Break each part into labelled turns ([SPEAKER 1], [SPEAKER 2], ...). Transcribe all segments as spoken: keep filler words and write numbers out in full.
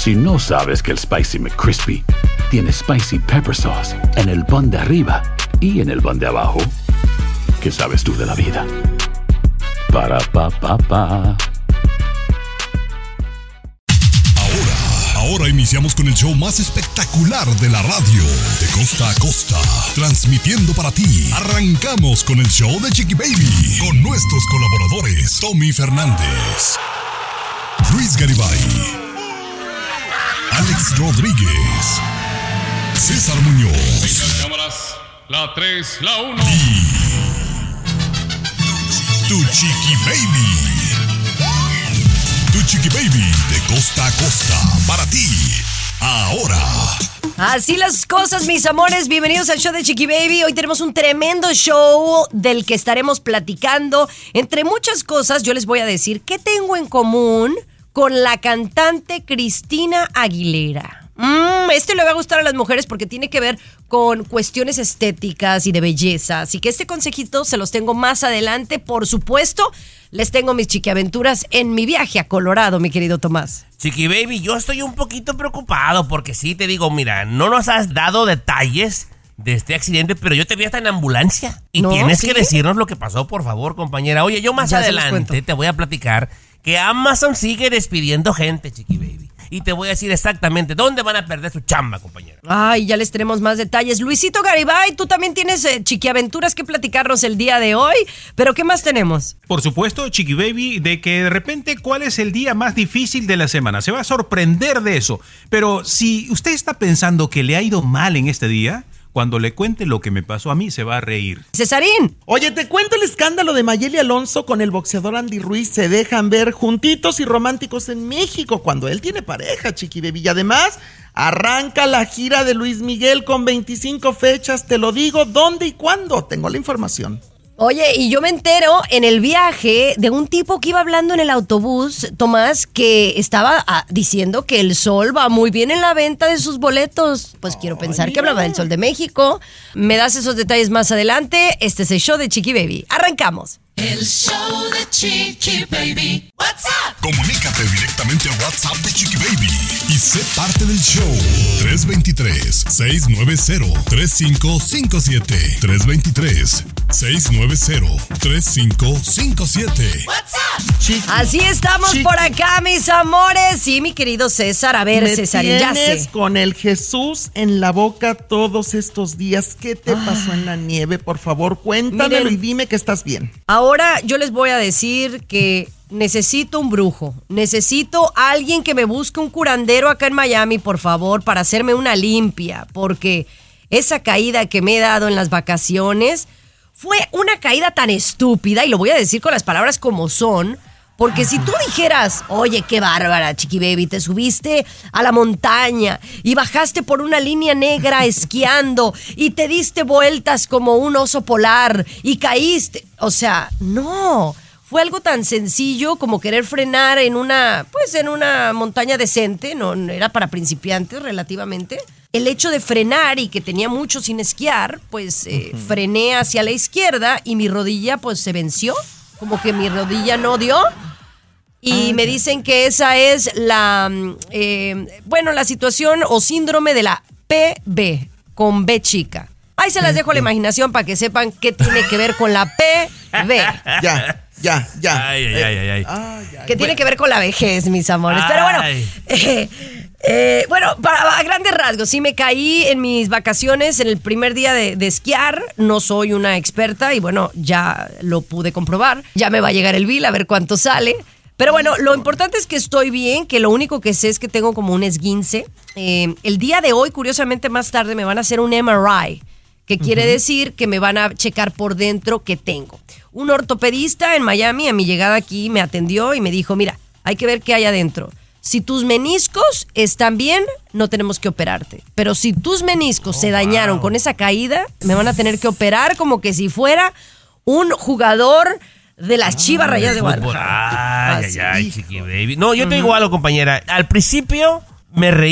[SPEAKER 1] Si no sabes que el Spicy McCrispy tiene Spicy Pepper Sauce en el pan de arriba y en el pan de abajo, ¿qué sabes tú de la vida? Para, pa, pa, pa.
[SPEAKER 2] Ahora, ahora iniciamos con el show más espectacular de la radio, de costa a costa, transmitiendo para ti. Arrancamos con el show de Chiqui Baby, con nuestros colaboradores, Tommy Fernández, Luis Garibay, Alex Rodríguez, César Muñoz.
[SPEAKER 3] Venga, cámaras, la tres, la uno.
[SPEAKER 2] Y tu Chiqui Baby. Tu Chiqui Baby de costa a costa, para ti, ahora.
[SPEAKER 4] Así las cosas, mis amores, bienvenidos al show de Chiqui Baby. Hoy tenemos un tremendo show del que estaremos platicando. Entre muchas cosas, yo les voy a decir qué tengo en común con la cantante Cristina Aguilera. Mm, este le va a gustar a las mujeres porque tiene que ver con cuestiones estéticas y de belleza. Así que este consejito se los tengo más adelante. Por supuesto, les tengo mis chiquiaventuras en mi viaje a Colorado, mi querido Tomás.
[SPEAKER 5] Chiqui Baby, yo estoy un poquito preocupado porque sí te digo, mira, no nos has dado detalles de este accidente, pero yo te vi hasta en ambulancia. Y no, tienes ¿sí? que decirnos lo que pasó, por favor, compañera. Oye, yo más ya adelante te voy a platicar que Amazon sigue despidiendo gente, Chiqui Baby. Y te voy a decir exactamente dónde van a perder su chamba, compañero.
[SPEAKER 4] Ay, ya les tenemos más detalles. Luisito Garibay, tú también tienes eh, chiquiaventuras que platicarnos el día de hoy. ¿Pero qué más tenemos?
[SPEAKER 6] Por supuesto, Chiqui Baby, de que de repente, ¿cuál es el día más difícil de la semana? Se va a sorprender de eso. Pero si usted está pensando que le ha ido mal en este día, cuando le cuente lo que me pasó a mí, se va a reír.
[SPEAKER 4] Cesarín.
[SPEAKER 7] Oye, te cuento el escándalo de Mayeli Alonso con el boxeador Andy Ruiz. Se dejan ver juntitos y románticos en México cuando él tiene pareja, Chiqui Baby. Y además, arranca la gira de Luis Miguel con veinticinco fechas. Te lo digo, ¿dónde y cuándo? Tengo la información.
[SPEAKER 4] Oye, y yo me entero en el viaje de un tipo que iba hablando en el autobús, Tomás, que estaba ah, diciendo que el Sol va muy bien en la venta de sus boletos. Pues quiero pensar que hablaba del Sol de México. Me das esos detalles más adelante. Este es el show de Chiqui Baby. Arrancamos.
[SPEAKER 8] El show de Chiqui Baby. WhatsApp.
[SPEAKER 2] Comunícate directamente a WhatsApp de Chiqui Baby y sé parte del show. tres dos tres, seis nueve cero, tres cinco cinco siete. tres dos tres, seis nueve cero, tres cinco cinco siete.
[SPEAKER 4] WhatsApp. Chiqui. Así estamos Chiqui. Por acá, mis amores. Sí, mi querido César. A ver,
[SPEAKER 7] Me
[SPEAKER 4] César, ya sé.
[SPEAKER 7] Con el Jesús en la boca todos estos días. ¿Qué te ah. pasó en la nieve? Por favor, cuéntamelo. Miren, y dime que estás bien.
[SPEAKER 4] Ahora yo les voy a decir que necesito un brujo, necesito a alguien que me busque un curandero acá en Miami, por favor, para hacerme una limpia, porque esa caída que me he dado en las vacaciones fue una caída tan estúpida, y lo voy a decir con las palabras como son, porque si tú dijeras, oye, qué bárbara, Chiqui Baby, te subiste a la montaña y bajaste por una línea negra esquiando y te diste vueltas como un oso polar y caíste. O sea, no, fue algo tan sencillo como querer frenar en una, pues en una montaña decente, no era para principiantes relativamente. El hecho de frenar y que tenía mucho sin esquiar, pues eh, uh-huh. frené hacia la izquierda y mi rodilla pues se venció. Como que mi rodilla no dio. Y ah, me dicen que esa es la, eh, bueno, la situación o síndrome de la P B, con B chica. Ahí se las dejo a la imaginación para que sepan qué tiene que ver con la P B.
[SPEAKER 7] Ya, ya, ya.
[SPEAKER 5] Ay, ay, ay, ay. ay.
[SPEAKER 7] ay, ay
[SPEAKER 4] que tiene bueno. que ver con la vejez, mis amores. Ay. Pero bueno, eh, eh, bueno, para, a grandes rasgos, sí me caí en mis vacaciones en el primer día de, de esquiar. No soy una experta y bueno, ya lo pude comprobar. Ya me va a llegar el bill a ver cuánto sale. Pero bueno, lo importante es que estoy bien, que lo único que sé es que tengo como un esguince. Eh, el día de hoy, curiosamente más tarde, me van a hacer un M R I, que quiere uh-huh. decir que me van a checar por dentro qué tengo. Un ortopedista en Miami, a mi llegada aquí, me atendió y me dijo, mira, hay que ver qué hay adentro. Si tus meniscos están bien, no tenemos que operarte. Pero si tus meniscos oh, se dañaron wow. con esa caída, me van a tener que operar como que si fuera un jugador de las Chivas Rayadas de Guadalajara.
[SPEAKER 5] Ay, ay, ay, Chiqui Baby. No, yo te digo algo, compañera. Al principio me reí,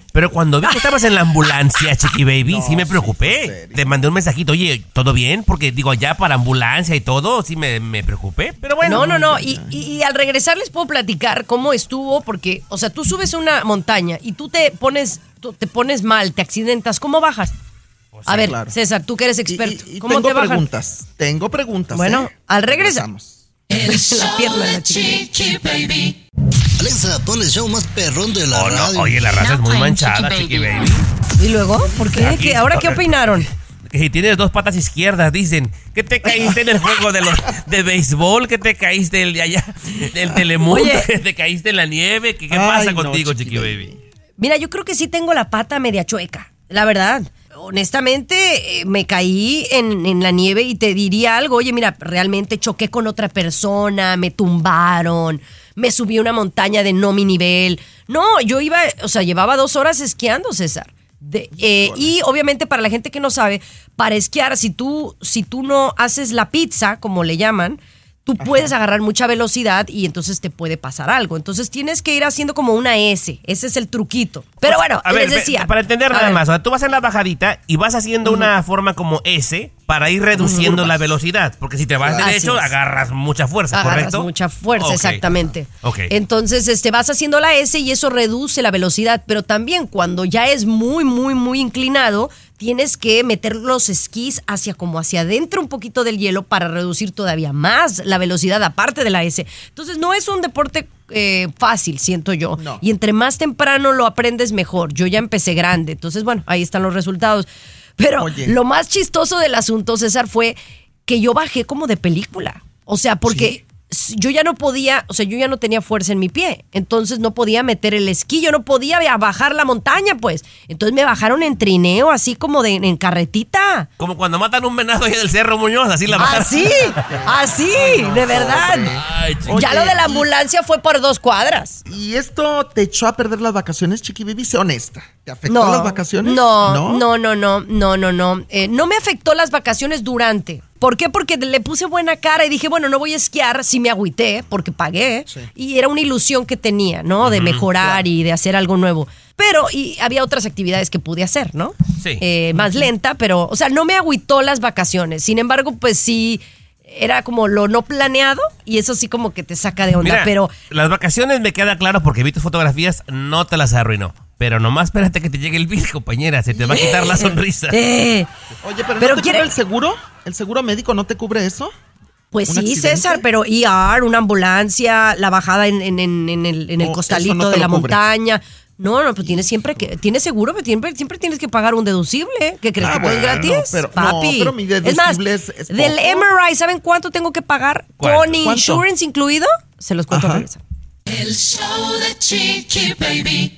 [SPEAKER 5] Pero cuando vi que estabas en la ambulancia, Chiqui Baby,
[SPEAKER 7] No,
[SPEAKER 5] sí me
[SPEAKER 7] sí,
[SPEAKER 5] preocupé.
[SPEAKER 7] en serio.
[SPEAKER 5] Te mandé un mensajito, oye, ¿todo bien? Porque digo, allá para ambulancia y todo, sí me, me preocupé. Pero bueno.
[SPEAKER 4] No, no, no. Y, y- y al regresar les puedo platicar cómo estuvo, porque, o sea, tú subes una montaña y tú te pones, tú te pones mal, te accidentas. ¿Cómo bajas? A ver,
[SPEAKER 7] claro.
[SPEAKER 4] César, tú que eres
[SPEAKER 7] Y-
[SPEAKER 4] experto.
[SPEAKER 7] y- y
[SPEAKER 4] ¿Cómo
[SPEAKER 7] tengo
[SPEAKER 4] te bajan?
[SPEAKER 7] preguntas. Tengo preguntas.
[SPEAKER 4] Bueno,
[SPEAKER 7] ¿eh?
[SPEAKER 4] al regresar.
[SPEAKER 7] Regresamos.
[SPEAKER 8] El show
[SPEAKER 4] pierna de
[SPEAKER 8] de
[SPEAKER 4] la Chiqui
[SPEAKER 8] Chiqui Baby.
[SPEAKER 9] Alexa, pon el show más perrón de la
[SPEAKER 5] Oh, no,
[SPEAKER 9] radio.
[SPEAKER 5] oye, la raza es muy
[SPEAKER 8] Now playing
[SPEAKER 5] manchada,
[SPEAKER 8] Chiqui
[SPEAKER 5] Chiqui
[SPEAKER 8] Baby.
[SPEAKER 5] Baby.
[SPEAKER 4] ¿Y luego? ¿Por qué?
[SPEAKER 5] Aquí
[SPEAKER 4] ¿Qué? ¿Ahora qué
[SPEAKER 5] está-
[SPEAKER 4] opinaron?
[SPEAKER 5] Que si tienes dos patas izquierdas, dicen que te caíste en el juego de los de béisbol, que te caíste el de allá, del Telemundo,
[SPEAKER 4] Oye.
[SPEAKER 5] que te caíste en la nieve. ¿Qué, qué
[SPEAKER 7] Ay,
[SPEAKER 5] pasa
[SPEAKER 7] no,
[SPEAKER 5] contigo,
[SPEAKER 7] Chiqui
[SPEAKER 5] Chiqui
[SPEAKER 7] Baby.
[SPEAKER 5] Baby?
[SPEAKER 4] Mira, yo creo que sí tengo la pata media chueca, la verdad. Honestamente, eh, me caí en, en la nieve y te diría algo. Oye, mira, realmente choqué con otra persona, me tumbaron, me subí a una montaña de no mi nivel. No, yo iba, o sea, llevaba dos horas esquiando, César. De- eh, y obviamente para la gente que no sabe, para esquiar, si tú, si tú no haces la pizza, como le llaman, tú puedes agarrar mucha velocidad y entonces te puede pasar algo. Entonces tienes que ir haciendo como una S. Ese es el truquito. Pero bueno,
[SPEAKER 5] A ver,
[SPEAKER 4] les decía.
[SPEAKER 5] ve- para entender
[SPEAKER 4] A
[SPEAKER 5] nada
[SPEAKER 4] ver.
[SPEAKER 5] más, o sea, tú vas en la bajadita y vas haciendo una forma como S para ir reduciendo la velocidad. Porque si te vas
[SPEAKER 4] Así
[SPEAKER 5] derecho,
[SPEAKER 4] es.
[SPEAKER 5] agarras mucha fuerza,
[SPEAKER 4] Agarras
[SPEAKER 5] ¿correcto?
[SPEAKER 4] mucha fuerza,
[SPEAKER 5] Ok.
[SPEAKER 4] exactamente.
[SPEAKER 5] Ok.
[SPEAKER 4] Entonces, este, vas haciendo la S y eso reduce la velocidad, pero también cuando ya es muy, muy, muy inclinado, tienes que meter los esquís hacia como hacia adentro un poquito del hielo para reducir todavía más la velocidad aparte de la S. Entonces, no es un deporte eh, fácil, siento yo.
[SPEAKER 7] No.
[SPEAKER 4] Y entre más temprano lo aprendes, mejor. Yo ya empecé grande, entonces, bueno, ahí están los resultados. Pero
[SPEAKER 7] Oye.
[SPEAKER 4] lo más chistoso del asunto, César, fue que yo bajé como de película. O sea, porque s- yo ya no podía, o sea, yo ya no tenía fuerza en mi pie. Entonces no podía meter el esquí, yo no podía via- bajar la montaña, pues. Entonces me bajaron en trineo, así como de en carretita.
[SPEAKER 5] Como cuando matan un venado ahí del Cerro Muñoz, así la bajaron.
[SPEAKER 4] Así, así, de verdad.
[SPEAKER 5] Ay, chiqui.
[SPEAKER 4] Ya
[SPEAKER 7] Oye,
[SPEAKER 4] lo de la
[SPEAKER 7] y-
[SPEAKER 4] ambulancia fue por dos cuadras.
[SPEAKER 7] ¿Y esto te echó a perder las vacaciones, Chiqui Baby? Sé honesta. ¿Te afectó
[SPEAKER 4] No,
[SPEAKER 7] las vacaciones?
[SPEAKER 4] No, no, no, no, no, no, no. Eh, no me afectó las vacaciones durante. ¿Por qué? Porque le puse buena cara y dije, bueno, no voy a esquiar, sí me agüité porque pagué.
[SPEAKER 7] Sí.
[SPEAKER 4] Y era una ilusión que tenía, ¿no? De mejorar y de hacer algo nuevo. Pero, y había otras actividades que pude hacer, ¿no?
[SPEAKER 5] Sí.
[SPEAKER 4] Eh, más lenta, pero, o sea, no me agüitó las vacaciones. Sin embargo, pues sí, era como lo no planeado y eso sí como que te saca de onda.
[SPEAKER 5] Mira,
[SPEAKER 4] pero
[SPEAKER 5] las vacaciones me queda claro porque vi tus fotografías, no te las arruinó. Pero nomás espérate que te llegue el bill, compañera, se te va a quitar la sonrisa.
[SPEAKER 4] Eh,
[SPEAKER 7] Oye, pero,
[SPEAKER 4] Pero
[SPEAKER 7] ¿no te
[SPEAKER 4] quiere-
[SPEAKER 7] cubre el seguro? ¿El seguro médico no te cubre eso?
[SPEAKER 4] Pues
[SPEAKER 7] ¿Un
[SPEAKER 4] sí,
[SPEAKER 7] accidente?
[SPEAKER 4] César, pero E R, una ambulancia, la bajada en, en- en- en el, en el
[SPEAKER 7] Oh,
[SPEAKER 4] costalito
[SPEAKER 7] eso no te
[SPEAKER 4] de la
[SPEAKER 7] lo cubre.
[SPEAKER 4] montaña. No, no, pues tienes siempre que, tienes seguro, pero siempre, siempre tienes que pagar un deducible. ¿Qué crees
[SPEAKER 7] Ah,
[SPEAKER 4] que todo es
[SPEAKER 7] bueno,
[SPEAKER 4] gratis?
[SPEAKER 7] pero-
[SPEAKER 4] papi.
[SPEAKER 7] no, pero mi
[SPEAKER 4] es más,
[SPEAKER 7] deducible es- es
[SPEAKER 4] del
[SPEAKER 7] poco.
[SPEAKER 4] M R I, ¿saben cuánto tengo que pagar?
[SPEAKER 5] ¿Cuánto?
[SPEAKER 4] Con
[SPEAKER 7] ¿Cuánto?
[SPEAKER 4] insurance incluido. Se los cuento
[SPEAKER 7] Ajá.
[SPEAKER 4] al regresar.
[SPEAKER 8] El show de Chiqui Baby.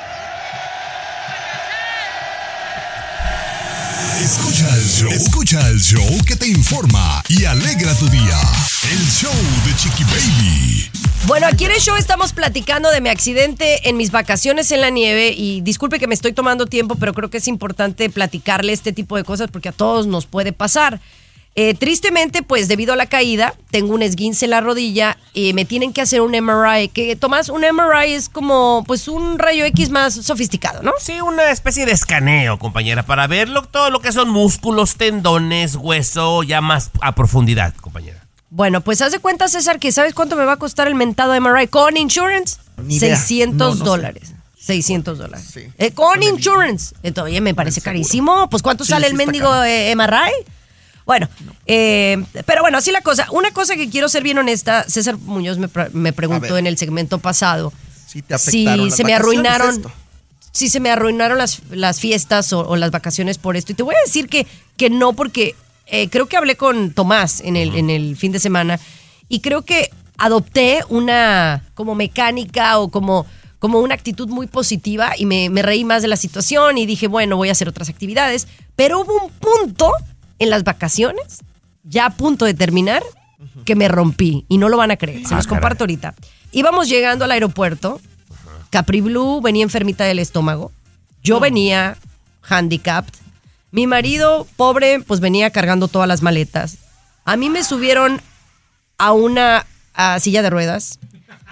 [SPEAKER 2] Escucha el show. Escucha el show que te informa y alegra tu día. El show de Chiqui Baby.
[SPEAKER 4] Bueno, aquí en el show estamos platicando de mi accidente en mis vacaciones en la nieve y disculpe que me estoy tomando tiempo, pero creo que es importante platicarle este tipo de cosas porque a todos nos puede pasar. Eh, tristemente, pues debido a la caída, tengo un esguince en la rodilla y me tienen que hacer un M R I. Que, Tomás, un M R I es como pues un rayo X más sofisticado, ¿no?
[SPEAKER 5] Sí, una especie de escaneo, compañera, para ver lo- todo lo que son músculos, tendones, hueso, ya más a profundidad, compañera.
[SPEAKER 4] Bueno, pues haz de cuenta, César, que ¿sabes cuánto me va a costar el mentado M R I con insurance?
[SPEAKER 7] Ni idea.
[SPEAKER 4] seiscientos
[SPEAKER 7] No, no sé.
[SPEAKER 4] dólares. seiscientos dólares.
[SPEAKER 7] Sí.
[SPEAKER 4] Eh, con
[SPEAKER 7] Con el-
[SPEAKER 4] insurance. Entonces, oye, me parece
[SPEAKER 7] seguro.
[SPEAKER 4] carísimo. Pues, ¿cuánto
[SPEAKER 7] Sí,
[SPEAKER 4] sale
[SPEAKER 7] sí
[SPEAKER 4] el
[SPEAKER 7] está
[SPEAKER 4] mendigo
[SPEAKER 7] caro.
[SPEAKER 4] eh, M R I? Bueno, eh, pero bueno, así la cosa. Una cosa que quiero ser bien honesta, César Muñoz me, pre- me preguntó
[SPEAKER 7] ver.
[SPEAKER 4] en el segmento pasado
[SPEAKER 7] Sí te
[SPEAKER 4] si
[SPEAKER 7] afectaron las
[SPEAKER 4] se me
[SPEAKER 7] vacaciones,
[SPEAKER 4] arruinaron,
[SPEAKER 7] esto.
[SPEAKER 4] si se me arruinaron las, las fiestas o, o las vacaciones por esto. Y te voy a decir que, que no, porque eh, creo que hablé con Tomás en el, en el fin de semana y creo que adopté una como mecánica o como, como una actitud muy positiva y me, me reí más de la situación y dije, bueno, voy a hacer otras actividades. Pero hubo un punto en las vacaciones, ya a punto de terminar, que me rompí y no lo van a creer. Se
[SPEAKER 5] Ah,
[SPEAKER 4] los comparto ahorita. Íbamos llegando al aeropuerto. Capri Blue venía enfermita del estómago. Yo venía handicapped. Mi marido, pobre, pues venía cargando todas las maletas. A mí me subieron a una a silla de ruedas.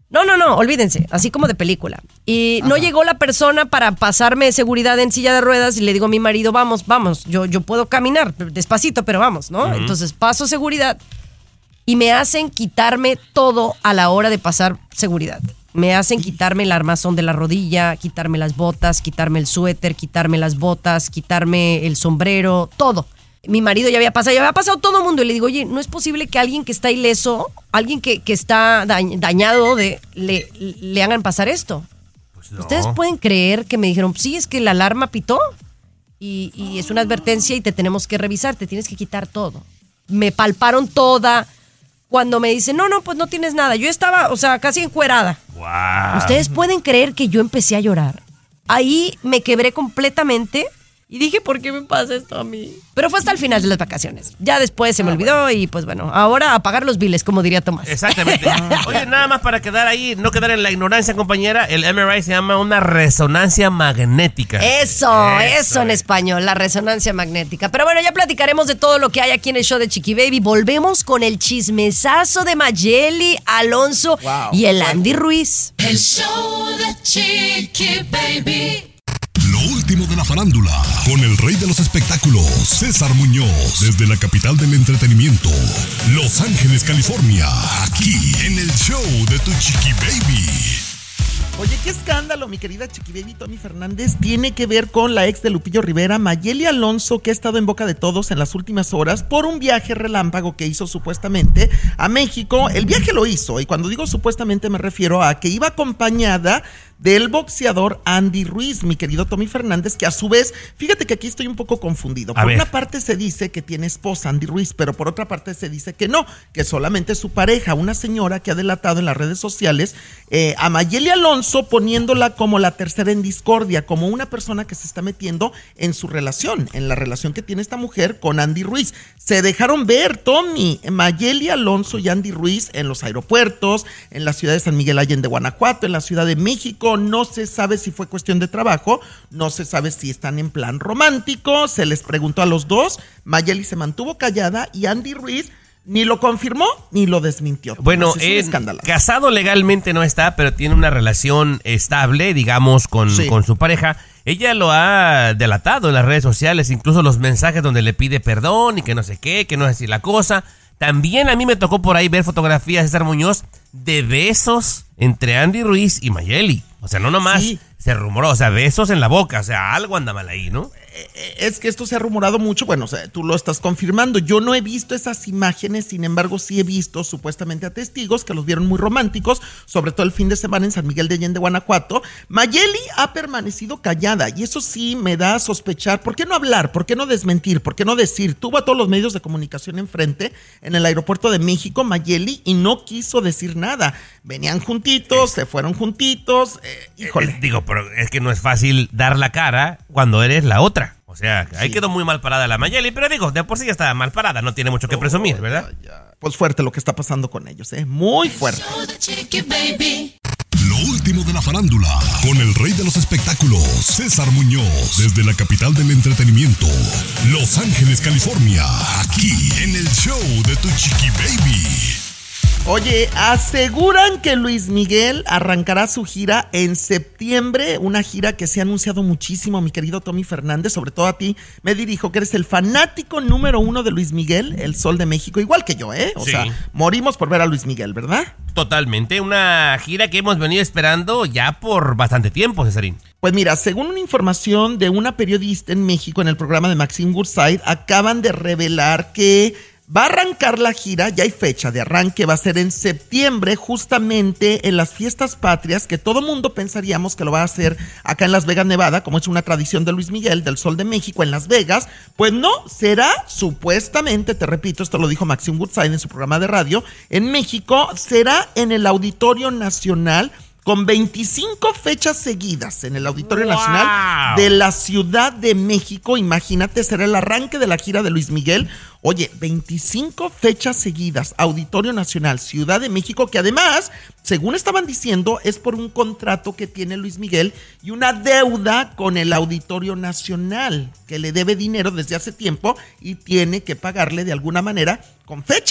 [SPEAKER 4] No, no, no, olvídense, así como de película. Y Ajá. no llegó la persona para pasarme seguridad en silla de ruedas y le digo a mi marido, vamos, vamos, yo, yo puedo caminar despacito, pero vamos, ¿no? Uh-huh. Entonces paso seguridad y me hacen quitarme todo a la hora de pasar seguridad. Me hacen quitarme el armazón de la rodilla, quitarme las botas, quitarme el suéter, quitarme las botas, quitarme el sombrero, todo. Mi marido ya había pasado, ya había pasado todo el mundo. Y le digo, oye, no es posible que alguien que está ileso, alguien que, que está dañado, de, le, le hagan pasar esto. Pues no. ¿Ustedes pueden creer que me dijeron, sí, es que la alarma pitó y, y es una advertencia y te tenemos que revisar, te tienes que quitar todo? Me palparon toda. Cuando me dicen, no, no, pues no tienes nada. Yo estaba, o sea, casi encuerada. Wow. ¿Ustedes pueden creer que yo empecé a llorar? Ahí me quebré completamente. Y dije, ¿por qué me pasa esto a mí? Pero fue hasta el final de las vacaciones. Ya después se me ah, olvidó bueno. Y pues bueno, ahora a pagar los biles, como diría Tomás.
[SPEAKER 5] Exactamente. Oye, nada más para quedar ahí, no quedar en la ignorancia, compañera, el M R I se llama una resonancia magnética.
[SPEAKER 4] Eso, eso, eso en español, la resonancia magnética. Pero bueno, ya platicaremos de todo lo que hay aquí en el show de Chiqui Baby. Volvemos con el chismesazo de Mayeli, Alonso wow. y el Andy Ruiz.
[SPEAKER 8] El show de Chiqui Baby.
[SPEAKER 2] Lo último de la farándula, con el rey de los espectáculos, César Muñoz, desde la capital del entretenimiento, Los Ángeles, California, aquí en el show de tu Chiqui Baby.
[SPEAKER 7] Oye, qué escándalo, mi querida Chiqui Baby. Tommy Fernández tiene que ver con la ex de Lupillo Rivera, Mayeli Alonso, que ha estado en boca de todos en las últimas horas por un viaje relámpago que hizo supuestamente a México. El viaje lo hizo, y cuando digo supuestamente me refiero a que iba acompañada del boxeador Andy Ruiz, mi querido Tommy Fernández, que a su vez, fíjate que aquí estoy un poco confundido. Por una parte se dice que tiene esposa Andy Ruiz, pero por otra parte se dice que no, que solamente es su pareja, una señora que ha delatado en las redes sociales eh, a Mayeli Alonso, poniéndola como la tercera en discordia, como una persona que se está metiendo en su relación, en la relación que tiene esta mujer con Andy Ruiz. Se dejaron ver, Tommy, Mayeli Alonso y Andy Ruiz en los aeropuertos, en la ciudad de San Miguel Allende, Guanajuato, en la Ciudad de México. No se sabe si fue cuestión de trabajo, no se sabe si están en plan romántico. Se les preguntó a los dos, Mayeli se mantuvo callada y Andy Ruiz ni lo confirmó ni lo desmintió.
[SPEAKER 5] Bueno, eh, casado legalmente no está, pero tiene una relación estable, digamos, con, sí. con su pareja. Ella lo ha delatado en las redes sociales, incluso los mensajes donde le pide perdón y que no sé qué, que no es así la cosa. También a mí me tocó por ahí ver fotografías de César Muñoz de besos entre Andy Ruiz y Mayeli. O sea, no nomás sí. se rumoró, o sea, besos en la boca, o sea, algo anda mal ahí, ¿no?
[SPEAKER 7] Es que esto se ha rumorado mucho, bueno, o sea, tú lo estás confirmando. Yo no he visto esas imágenes, sin embargo, sí he visto supuestamente a testigos que los vieron muy románticos, sobre todo el fin de semana en San Miguel de Allende, Guanajuato. Mayeli ha permanecido callada y eso sí me da a sospechar. ¿Por qué no hablar? ¿Por qué no desmentir? ¿Por qué no decir? Tuvo a todos los medios de comunicación enfrente en el aeropuerto de México, Mayeli, y no quiso decir nada. Venían juntitos, se fueron juntitos, eh, híjole.
[SPEAKER 5] Eh, digo, pero es que no es fácil dar la cara cuando eres la otra. O sea, ahí sí. quedó muy mal parada la Mayeli, pero digo, de por sí ya está mal parada, no tiene mucho que presumir, oh, ¿verdad?
[SPEAKER 7] Ya, ya. Pues fuerte lo que está pasando con ellos, ¿eh? Muy fuerte.
[SPEAKER 2] Lo último de la farándula, con el rey de los espectáculos, César Muñoz, desde la capital del entretenimiento, Los Ángeles, California, aquí en el show de tu Chiqui Baby.
[SPEAKER 7] Oye, aseguran que Luis Miguel arrancará su gira en septiembre, una gira que se ha anunciado muchísimo, mi querido Tommy Fernández, sobre todo a ti me dirijo, que eres el fanático número uno de Luis Miguel, el Sol de México, igual que yo, ¿eh? O sí. sea, morimos por ver a Luis Miguel, ¿verdad?
[SPEAKER 5] Totalmente, una gira que hemos venido esperando ya por bastante tiempo, Cesarín.
[SPEAKER 7] Pues mira, según una información de una periodista en México en el programa de Maxine Woodside, acaban de revelar que va a arrancar la gira, ya hay fecha de arranque, va a ser en septiembre, justamente en las fiestas patrias, que todo mundo pensaríamos que lo va a hacer acá en Las Vegas, Nevada, como es una tradición de Luis Miguel, del Sol de México, en Las Vegas. Pues no, será supuestamente, te repito, esto lo dijo Maxine Woodside en su programa de radio, en México, será en el Auditorio Nacional, con veinticinco fechas seguidas en el Auditorio wow. Nacional de la Ciudad de México. Imagínate, será el arranque de la gira de Luis Miguel. Oye, veinticinco fechas seguidas, Auditorio Nacional, Ciudad de México, que además, según estaban diciendo, es por un contrato que tiene Luis Miguel y una deuda con el Auditorio Nacional, que le debe dinero desde hace tiempo y tiene que pagarle de alguna manera con fechas.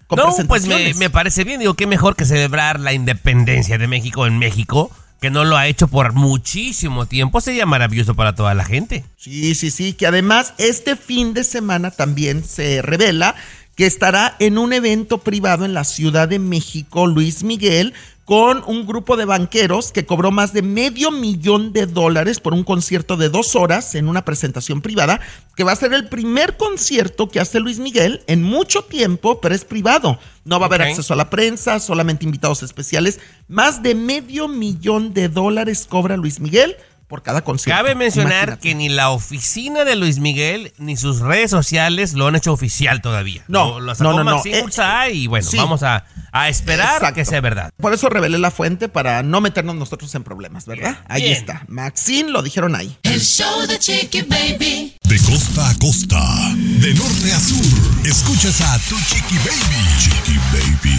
[SPEAKER 7] con
[SPEAKER 5] No, pues me,
[SPEAKER 7] presentaciones.
[SPEAKER 5] me parece bien. Digo, qué mejor que celebrar la independencia de México en México, que no lo ha hecho por muchísimo tiempo. Sería maravilloso para toda la gente.
[SPEAKER 7] Sí, sí, sí, que además este fin de semana también se revela que estará en un evento privado en la Ciudad de México, Luis Miguel, con un grupo de banqueros que cobró más de medio millón de dólares por un concierto de dos horas en una presentación privada, que va a ser el primer concierto que hace Luis Miguel en mucho tiempo, pero es privado. No va a haber
[SPEAKER 5] Ok.
[SPEAKER 7] acceso a la prensa, solamente invitados especiales. Más de medio millón de dólares cobra Luis Miguel por cada concierto.
[SPEAKER 5] Cabe mencionar
[SPEAKER 7] Imagínate.
[SPEAKER 5] que ni la oficina de Luis Miguel ni sus redes sociales lo han hecho oficial todavía.
[SPEAKER 7] No,
[SPEAKER 5] lo, lo sacó
[SPEAKER 7] no, no, no.
[SPEAKER 5] Maxine
[SPEAKER 7] Eh,
[SPEAKER 5] Ursa y bueno,
[SPEAKER 7] sí.
[SPEAKER 5] vamos a, a esperar
[SPEAKER 7] Exacto.
[SPEAKER 5] que sea verdad.
[SPEAKER 7] Por eso revelé la fuente para no meternos nosotros en problemas, ¿verdad? Ahí
[SPEAKER 5] Bien.
[SPEAKER 7] está. Maxine lo dijeron ahí.
[SPEAKER 8] El show de Chiqui Baby.
[SPEAKER 2] De costa a costa, de norte a sur, escuchas a tu Chiqui Baby. Chiqui Baby.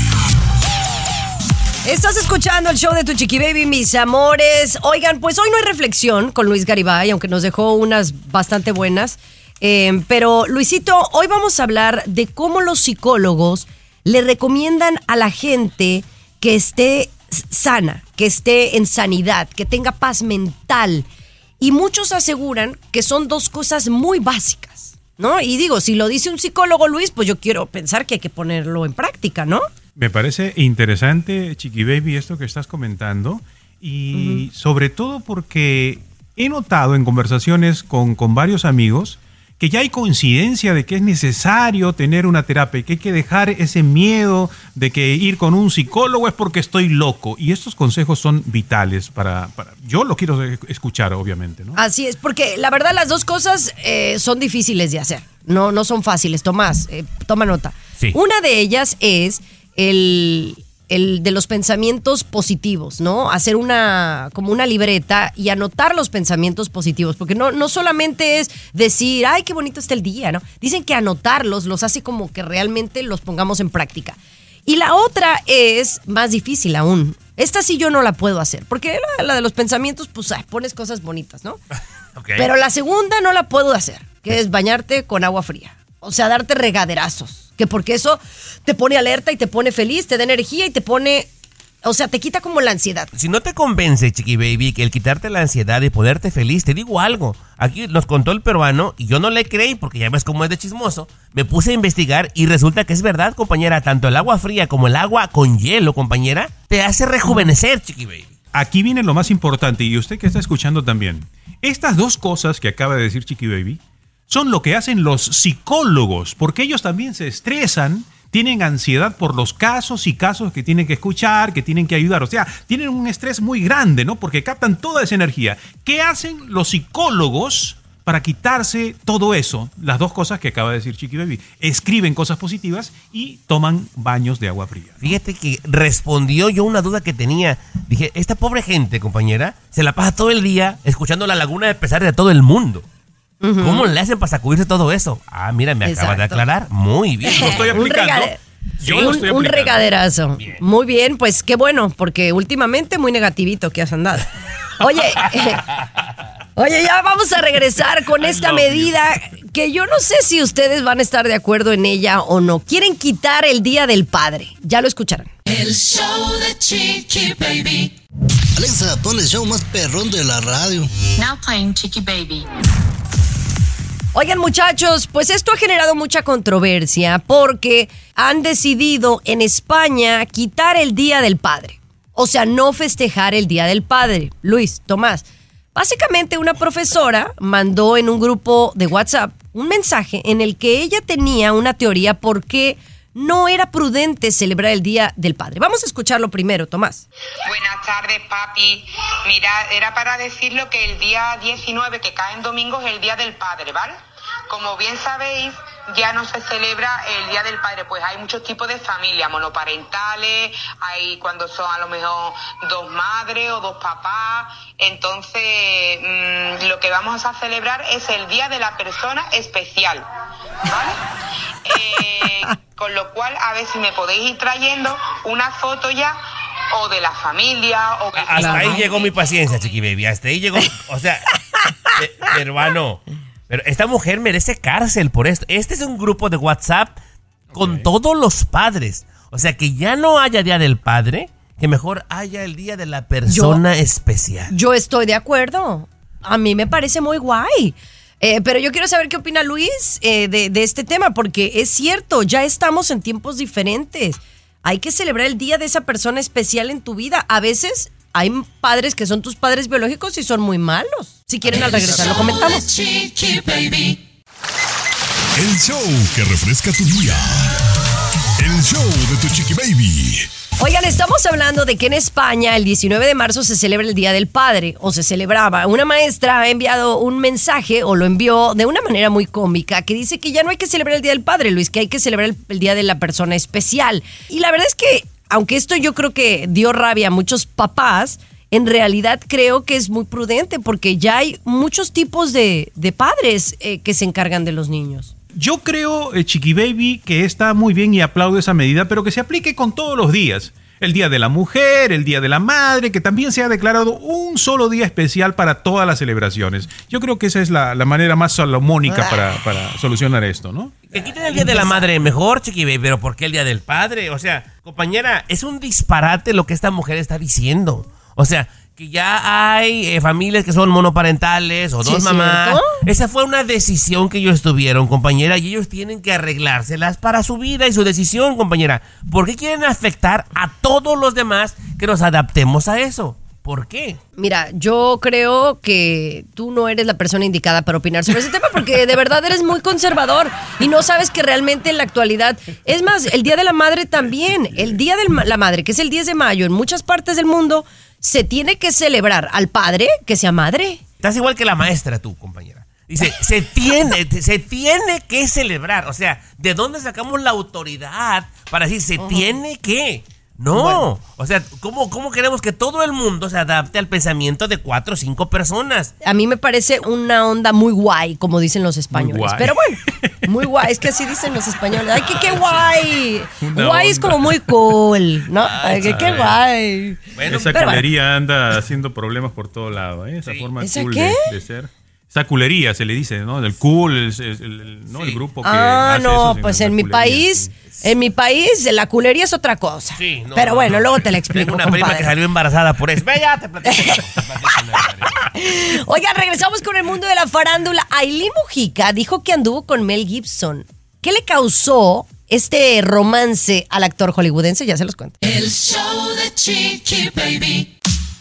[SPEAKER 4] Estás escuchando el show de Tu Chiqui Baby, mis amores. Oigan, pues hoy no hay reflexión con Luis Garibay, aunque nos dejó unas bastante buenas. Eh, pero, Luisito, hoy vamos a hablar de cómo los psicólogos le recomiendan a la gente que esté sana, que esté en sanidad, que tenga paz mental. Y muchos aseguran que son dos cosas muy básicas, ¿no? Y digo, si lo dice un psicólogo, Luis, pues yo quiero pensar que hay que ponerlo en práctica, ¿no?
[SPEAKER 6] Me parece interesante, Chiqui Baby, esto que estás comentando, y uh-huh. sobre todo porque he notado en conversaciones con, con varios amigos que ya hay coincidencia de que es necesario tener una terapia y que hay que dejar ese miedo de que ir con un psicólogo es porque estoy loco. Y estos consejos son vitales para... para yo lo quiero escuchar, obviamente, ¿no?
[SPEAKER 4] Así es, porque la verdad las dos cosas eh, son difíciles de hacer. No, no son fáciles. Tomás, eh, toma nota.
[SPEAKER 5] Sí.
[SPEAKER 4] Una de ellas es el... el de los pensamientos positivos, ¿no? Hacer una, como una libreta y anotar los pensamientos positivos, porque no, no solamente es decir, ay, qué bonito está el día, ¿no? Dicen que anotarlos los hace como que realmente los pongamos en práctica. Y la otra es más difícil aún. Esta sí yo no la puedo hacer, porque la, la de los pensamientos, pues, ay, pones cosas bonitas, ¿no?
[SPEAKER 5] Okay.
[SPEAKER 4] Pero la segunda no la puedo hacer, que es bañarte con agua fría. O sea, darte regaderazos. Que porque eso te pone alerta y te pone feliz, te da energía y te pone... O sea, te quita como la ansiedad.
[SPEAKER 5] Si no te convence, Chiqui Baby, que el quitarte la ansiedad y ponerte feliz, te digo algo. Aquí nos contó el peruano y yo no le creí porque ya ves cómo es de chismoso. Me puse a investigar y resulta que es verdad, compañera. Tanto el agua fría como el agua con hielo, compañera, te hace rejuvenecer, Chiqui Baby.
[SPEAKER 6] Aquí viene lo más importante y usted que está escuchando también. Estas dos cosas que acaba de decir Chiqui Baby son lo que hacen los psicólogos, porque ellos también se estresan, tienen ansiedad por los casos y casos que tienen que escuchar, que tienen que ayudar. O sea, tienen un estrés muy grande, ¿no? Porque captan toda esa energía. ¿Qué hacen los psicólogos para quitarse todo eso? Las dos cosas que acaba de decir Chiqui Baby. Escriben cosas positivas y toman baños de agua fría.
[SPEAKER 5] Fíjate que respondió yo una duda que tenía. Dije, esta pobre gente, compañera, se la pasa todo el día escuchando La Laguna de Pesar de todo el mundo. Uh-huh. ¿Cómo le hacen para sacudirse todo eso? Ah, mira, me acaba
[SPEAKER 4] Exacto.
[SPEAKER 5] de aclarar. Muy bien.
[SPEAKER 6] Lo estoy aplicando.
[SPEAKER 4] un, regade-
[SPEAKER 6] Yo
[SPEAKER 4] un,
[SPEAKER 6] lo estoy
[SPEAKER 4] un
[SPEAKER 6] aplicando.
[SPEAKER 4] regaderazo.
[SPEAKER 5] Bien.
[SPEAKER 4] Muy bien, pues qué bueno, porque últimamente muy negativito que has andado. Oye, eh, oye, ya vamos a regresar con esta medida que yo no sé si ustedes van a estar de acuerdo en ella o no. Quieren quitar el Día del Padre. Ya lo escucharon.
[SPEAKER 8] El show de Chiqui Baby.
[SPEAKER 9] Alexa, pon el show más perrón de la radio.
[SPEAKER 10] Now playing Chiqui Baby.
[SPEAKER 4] Oigan, muchachos, pues esto ha generado mucha controversia porque han decidido en España quitar el Día del Padre. O sea, no festejar el Día del Padre. Luis, Tomás, básicamente una profesora mandó en un grupo de WhatsApp un mensaje en el que ella tenía una teoría por qué no era prudente celebrar el Día del Padre. Vamos a escucharlo primero, Tomás.
[SPEAKER 11] Buenas tardes, papi. Mira, era para decirlo que el día diecinueve, que cae en domingo, es el Día del Padre, ¿vale? Como bien sabéis, ya no se celebra el Día del Padre, pues hay muchos tipos de familias monoparentales, hay cuando son a lo mejor dos madres o dos papás. Entonces, mmm, lo que vamos a celebrar es el Día de la Persona Especial, ¿vale? Eh, con lo cual, a ver si me podéis ir trayendo una foto ya, o de la familia, o que
[SPEAKER 5] Hasta
[SPEAKER 11] claro.
[SPEAKER 5] ahí llegó mi paciencia, Chiqui Baby. Hasta ahí llegó. O sea, eh, hermano, pero esta mujer merece cárcel por esto. Este es un grupo de WhatsApp con todos los padres. O sea, que ya no haya Día del Padre, que mejor haya el Día de la Persona yo, Especial.
[SPEAKER 4] Yo estoy de acuerdo. A mí me parece muy guay. Eh, pero yo quiero saber qué opina Luis eh, de, de este tema, porque es cierto, ya estamos en tiempos diferentes. Hay que celebrar el día de esa persona especial en tu vida. A veces hay padres que son tus padres biológicos y son muy malos. Si quieren, al regresar lo comentamos.
[SPEAKER 2] El show que refresca tu día. El show de tu Chiqui Baby.
[SPEAKER 4] Oigan, estamos hablando de que en España el diecinueve de marzo se celebra el Día del Padre, o se celebraba. Una maestra ha enviado un mensaje, o lo envió de una manera muy cómica, que dice que ya no hay que celebrar el Día del Padre, Luis, que hay que celebrar el, el Día de la Persona Especial. Y la verdad es que, aunque esto yo creo que dio rabia a muchos papás, en realidad creo que es muy prudente, porque ya hay muchos tipos de, de padres eh, que se encargan de los niños.
[SPEAKER 6] Yo creo, eh, Chiqui Baby, que está muy bien y aplaudo esa medida, pero que se aplique con todos los días. El Día de la Mujer, el Día de la Madre, que también se ha declarado un solo día especial para todas las celebraciones. Yo creo que esa es la, la manera más salomónica para, para solucionar esto, ¿no?
[SPEAKER 5] Que quiten el Día de la Madre mejor, Chiqui Baby, pero ¿por qué el Día del Padre? O sea, compañera, es un disparate lo que esta mujer está diciendo. O sea, que ya hay eh, familias que son monoparentales o dos
[SPEAKER 4] ¿Sí,
[SPEAKER 5] mamás.
[SPEAKER 4] cierto?
[SPEAKER 5] Esa fue una decisión que ellos tuvieron, compañera, y ellos tienen que arreglárselas para su vida y su decisión, compañera. ¿Por qué quieren afectar a todos los demás que nos adaptemos a eso? ¿Por qué?
[SPEAKER 4] Mira, yo creo que tú no eres la persona indicada para opinar sobre ese tema, porque de verdad eres muy conservador y no sabes que realmente en la actualidad, es más, el Día de la Madre también, el Día de la Madre, que es el diez de mayo, en muchas partes del mundo se tiene que celebrar al padre que sea madre.
[SPEAKER 5] Estás igual que la maestra tú, compañera. Dice, se tiene, se tiene que celebrar. O sea, ¿de dónde sacamos la autoridad para decir se uh-huh. tiene que? No, bueno. O sea, ¿cómo, ¿cómo queremos que todo el mundo se adapte al pensamiento de cuatro o cinco personas?
[SPEAKER 4] A mí me parece una onda muy guay, como dicen los españoles. Pero bueno, muy guay, es que así dicen los españoles. ¡Ay, qué, qué guay! Una guay onda. Es como muy cool, ¿no? Ay, qué, qué guay.
[SPEAKER 6] Bueno, esa culería bueno. anda haciendo problemas por todo lado, ¿eh? Esa sí. forma
[SPEAKER 4] ¿Esa
[SPEAKER 6] cool
[SPEAKER 4] qué?
[SPEAKER 6] De, de ser. Esa culería se le dice, ¿no? El cool, el, el, el, ¿no?
[SPEAKER 5] Sí.
[SPEAKER 6] el grupo que
[SPEAKER 4] Ah,
[SPEAKER 6] hace
[SPEAKER 4] no,
[SPEAKER 6] eso,
[SPEAKER 4] pues en mi
[SPEAKER 6] culería,
[SPEAKER 4] país...
[SPEAKER 6] sí.
[SPEAKER 4] En mi país, la culería es otra cosa.
[SPEAKER 5] Sí, no,
[SPEAKER 4] Pero bueno,
[SPEAKER 5] no,
[SPEAKER 4] luego te la explico.
[SPEAKER 5] Tengo una
[SPEAKER 4] compadre.
[SPEAKER 5] prima que salió embarazada por eso. Ve, ya te platico.
[SPEAKER 4] Oigan, regresamos con el mundo de la farándula. Aileen Mujica dijo que anduvo con Mel Gibson. ¿Qué le causó este romance al actor hollywoodense? Ya se los cuento.
[SPEAKER 8] El show de Chiqui Baby.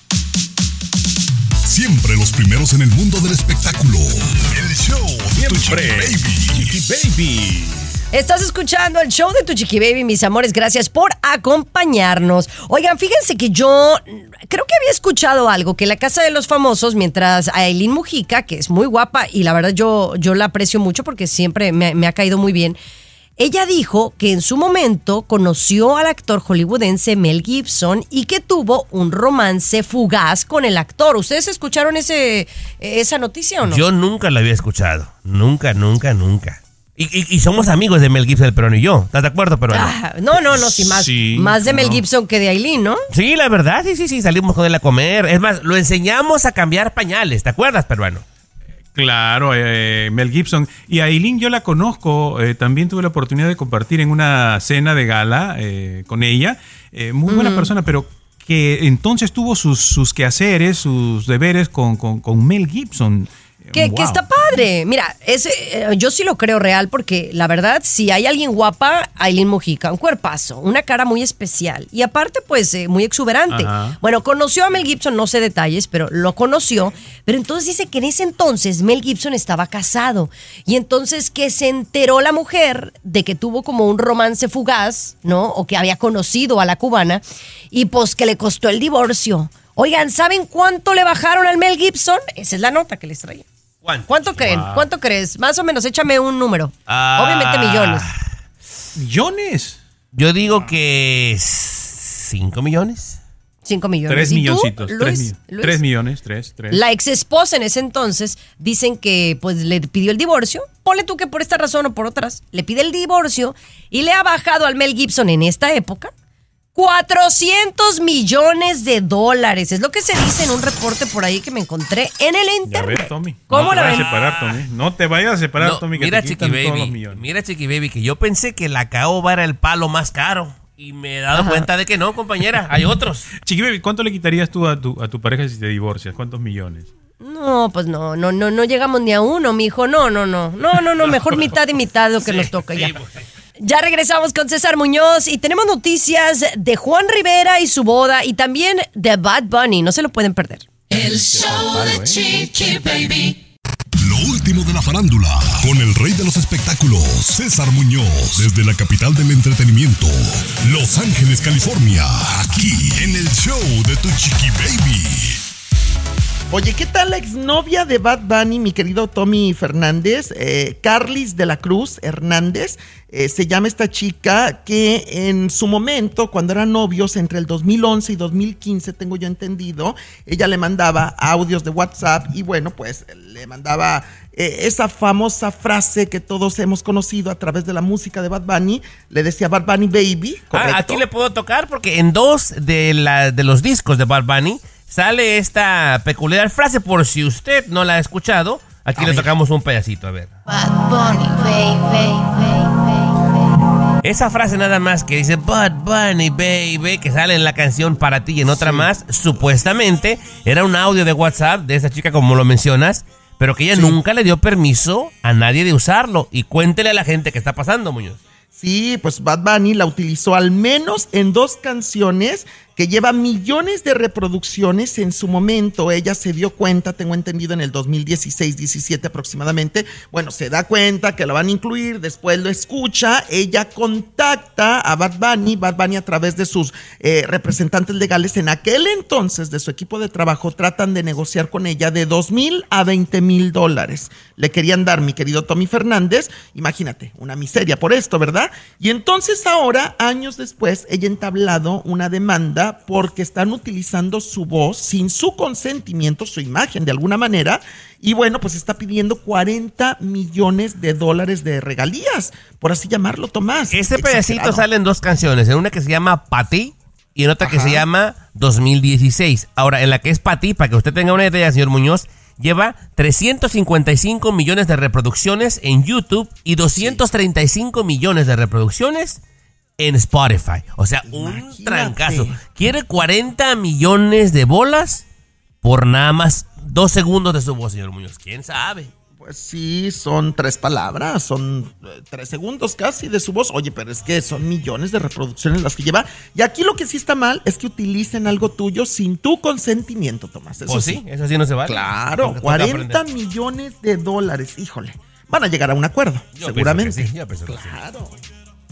[SPEAKER 2] Siempre los primeros en el mundo del espectáculo. El show de tu Chiqui Baby.
[SPEAKER 6] Chiqui Baby.
[SPEAKER 4] Estás escuchando el show de tu Chiqui Baby, mis amores. Gracias por acompañarnos. Oigan, fíjense que yo creo que había escuchado algo, que en la Casa de los Famosos, mientras a Aileen Mujica, que es muy guapa y la verdad yo, yo la aprecio mucho porque siempre me, me ha caído muy bien, ella dijo que en su momento conoció al actor hollywoodense Mel Gibson y que tuvo un romance fugaz con el actor. ¿Ustedes escucharon ese, esa noticia o no?
[SPEAKER 5] Yo nunca la había escuchado. Nunca, nunca, nunca. Y, y, y somos amigos de Mel Gibson, el Perón y yo. ¿Estás de acuerdo, Perón?
[SPEAKER 4] Ah, no, no, no, sí, más,
[SPEAKER 6] sí,
[SPEAKER 4] más de Mel
[SPEAKER 6] no.
[SPEAKER 4] Gibson que de Aileen, ¿no?
[SPEAKER 5] Sí, la verdad, sí, sí, sí. Salimos con él a comer. Es más, lo enseñamos a cambiar pañales. ¿Te acuerdas, peruano?
[SPEAKER 6] Claro, eh, Mel Gibson. Y a Aileen yo la conozco, eh, también tuve la oportunidad de compartir en una cena de gala eh, con ella. Eh, muy buena mm. persona, pero que entonces tuvo sus, sus quehaceres, sus deberes con, con, con Mel Gibson.
[SPEAKER 4] Que,
[SPEAKER 6] wow.
[SPEAKER 4] que está padre. Mira, ese, eh, yo sí lo creo real porque la verdad, si hay alguien guapa, Aileen Mujica, un cuerpazo, una cara muy especial y aparte pues eh, muy exuberante.
[SPEAKER 6] Ajá.
[SPEAKER 4] Bueno, conoció a Mel Gibson, no sé detalles, pero lo conoció, pero entonces dice que en ese entonces Mel Gibson estaba casado y entonces que se enteró la mujer de que tuvo como un romance fugaz, ¿no? O que había conocido a la cubana y pues que le costó el divorcio. Oigan, ¿saben cuánto le bajaron al Mel Gibson? Esa es la nota que les traía.
[SPEAKER 5] ¿Cuánto?
[SPEAKER 4] ¿Cuánto creen?
[SPEAKER 6] Wow.
[SPEAKER 4] ¿Cuánto crees? Más o menos, échame un número.
[SPEAKER 5] Ah,
[SPEAKER 4] Obviamente millones.
[SPEAKER 6] ¿Millones?
[SPEAKER 5] Yo digo que cinco millones.
[SPEAKER 4] Cinco millones.
[SPEAKER 6] Tres
[SPEAKER 4] ¿Y tú,
[SPEAKER 6] milloncitos.
[SPEAKER 4] Luis?
[SPEAKER 6] Tres, mi-
[SPEAKER 4] Luis?
[SPEAKER 6] tres millones, tres, tres.
[SPEAKER 4] La ex esposa en ese entonces dicen que pues le pidió el divorcio. Ponle tú que por esta razón o por otras le pide el divorcio y le ha bajado al Mel Gibson en esta época cuatrocientos millones de dólares. Es lo que se dice en un reporte por ahí que me encontré en el internet.
[SPEAKER 6] Ya ves, Tommy.
[SPEAKER 4] ¿Cómo
[SPEAKER 6] no
[SPEAKER 4] la
[SPEAKER 6] te
[SPEAKER 4] ven?
[SPEAKER 6] vayas a separar, Tommy. No te vayas a separar,
[SPEAKER 5] No,
[SPEAKER 6] Tommy, que
[SPEAKER 5] mira,
[SPEAKER 6] te
[SPEAKER 5] Chiqui
[SPEAKER 6] quitan todos los
[SPEAKER 5] Baby,
[SPEAKER 6] millones.
[SPEAKER 5] mira, Chiqui Baby, que yo pensé que la caoba era el palo más caro. Y me he dado Ajá. cuenta de que no, compañera. Hay otros.
[SPEAKER 6] Chiqui Baby, ¿cuánto le quitarías tú a tu, a tu pareja si te divorcias? ¿Cuántos millones?
[SPEAKER 4] No, pues no, no, no, no llegamos ni a uno, mijo. No, no, no. No, no, no. Mejor mitad y mitad lo que sí, nos toca ya. Sí, pues. Ya regresamos con César Muñoz y tenemos noticias de Juan Rivera y su boda y también de Bad Bunny. No se lo pueden perder.
[SPEAKER 8] El show de Chiqui Baby.
[SPEAKER 2] Lo último de la farándula, con el rey de los espectáculos, César Muñoz, desde la capital del entretenimiento, Los Ángeles, California, aquí en el show de tu Chiqui Baby.
[SPEAKER 7] Oye, ¿qué tal la exnovia de Bad Bunny, mi querido Tommy Fernández? Eh, Carlis de la Cruz Hernández, eh, se llama esta chica que en su momento, cuando eran novios, entre el dos mil once y dos mil quince, tengo yo entendido, ella le mandaba audios de WhatsApp y bueno, pues le mandaba eh, esa famosa frase que todos hemos conocido a través de la música de Bad Bunny, le decía Bad Bunny Baby, ¿correcto?
[SPEAKER 5] Ah, aquí le puedo tocar porque en dos de, la, de los discos de Bad Bunny sale esta peculiar frase, por si usted no la ha escuchado, aquí a le ver. tocamos un pedacito, a ver.
[SPEAKER 8] Bad Bunny, baby, baby.
[SPEAKER 5] Esa frase nada más que dice Bad Bunny, baby, que sale en la canción Para Ti y en otra sí. más, supuestamente era un audio de WhatsApp de esa chica como lo mencionas, pero que ella sí. nunca le dio permiso a nadie de usarlo. Y cuéntele a la gente qué está pasando, Muñoz.
[SPEAKER 7] Sí, pues Bad Bunny la utilizó al menos en dos canciones que lleva millones de reproducciones en su momento. Ella se dio cuenta, tengo entendido, en el dos mil dieciséis diecisiete aproximadamente. Bueno, se da cuenta que lo van a incluir, después lo escucha, ella contacta a Bad Bunny, Bad Bunny a través de sus eh, representantes legales en aquel entonces de su equipo de trabajo, tratan de negociar con ella de dos mil a veinte mil dólares. Le querían dar, mi querido Tommy Fernández, imagínate, una miseria por esto, ¿verdad? Y entonces ahora, años después, ella ha entablado una demanda porque están utilizando su voz sin su consentimiento, su imagen de alguna manera, y bueno, pues está pidiendo cuarenta millones de dólares de regalías, por así llamarlo, Tomás.
[SPEAKER 5] Este pedacito sale en dos canciones, en una que se llama Pa' Ti y en otra Ajá. que se llama dos mil dieciséis. Ahora, en la que es Pa' Ti, para que usted tenga una idea, señor Muñoz, lleva trescientos cincuenta y cinco millones de reproducciones en YouTube y doscientos treinta y cinco sí. millones de reproducciones en Spotify. O sea, Imagínate. un trancazo. Quiere cuarenta millones de bolas por nada más dos segundos de su voz, señor Muñoz. ¿Quién sabe?
[SPEAKER 7] Pues sí, son tres palabras, son eh, tres segundos casi de su voz. Oye, pero es que son millones de reproducciones las que lleva. Y aquí lo que sí está mal es que utilicen algo tuyo sin tu consentimiento, Tomás. Eso
[SPEAKER 5] pues sí, sí, eso sí no se vale.
[SPEAKER 7] Claro, cuarenta millones de dólares. Híjole, van a llegar a un acuerdo, yo seguramente.
[SPEAKER 5] Que sí, yo pienso que
[SPEAKER 7] claro.
[SPEAKER 5] Sí.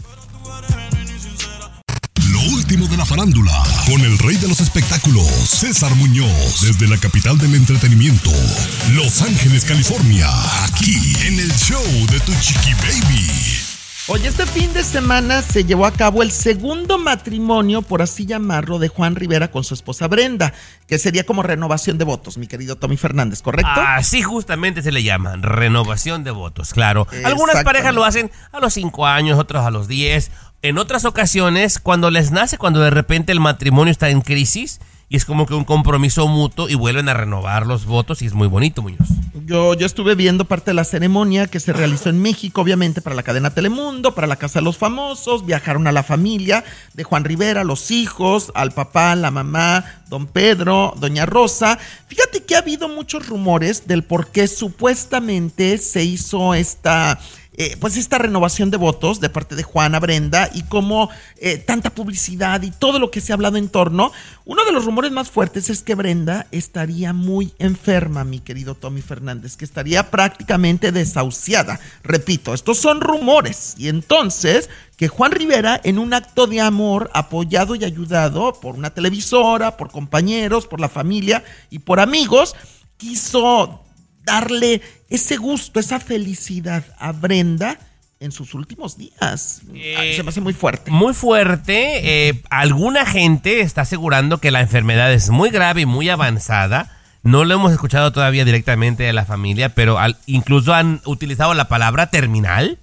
[SPEAKER 2] Lo último de la farándula, con el rey de los espectáculos, César Muñoz, desde la capital del entretenimiento, Los Ángeles, California, aquí en el show de tu Chiqui Baby.
[SPEAKER 7] Oye, este fin de semana se llevó a cabo el segundo matrimonio, por así llamarlo, de Juan Rivera con su esposa Brenda, que sería como renovación de votos, mi querido Tommy Fernández, ¿correcto?
[SPEAKER 5] Así justamente se le llama, renovación de votos, claro. Algunas parejas lo hacen a los cinco años, otros a los diez. En otras ocasiones, cuando les nace, cuando de repente el matrimonio está en crisis y es como que un compromiso mutuo y vuelven a renovar los votos y es muy bonito, Muñoz.
[SPEAKER 7] Yo, yo estuve viendo parte de la ceremonia que se realizó en México, obviamente para la cadena Telemundo, para la Casa de los Famosos. Viajaron a la familia de Juan Rivera, los hijos, al papá, la mamá, don Pedro, doña Rosa. Fíjate que ha habido muchos rumores del por qué supuestamente se hizo esta... Eh, pues esta renovación de votos de parte de Juana Brenda y como eh, tanta publicidad y todo lo que se ha hablado en torno. Uno de los rumores más fuertes es que Brenda estaría muy enferma, mi querido Tommy Fernández, que estaría prácticamente desahuciada. Repito, estos son rumores. Y entonces que Juan Rivera, en un acto de amor apoyado y ayudado por una televisora, por compañeros, por la familia y por amigos, quiso darle ese gusto, esa felicidad a Brenda en sus últimos días. Eh, Se me hace muy fuerte.
[SPEAKER 5] Muy fuerte. Eh, alguna gente está asegurando que la enfermedad es muy grave y muy avanzada. No lo hemos escuchado todavía directamente de la familia, pero al, incluso han utilizado la palabra terminal.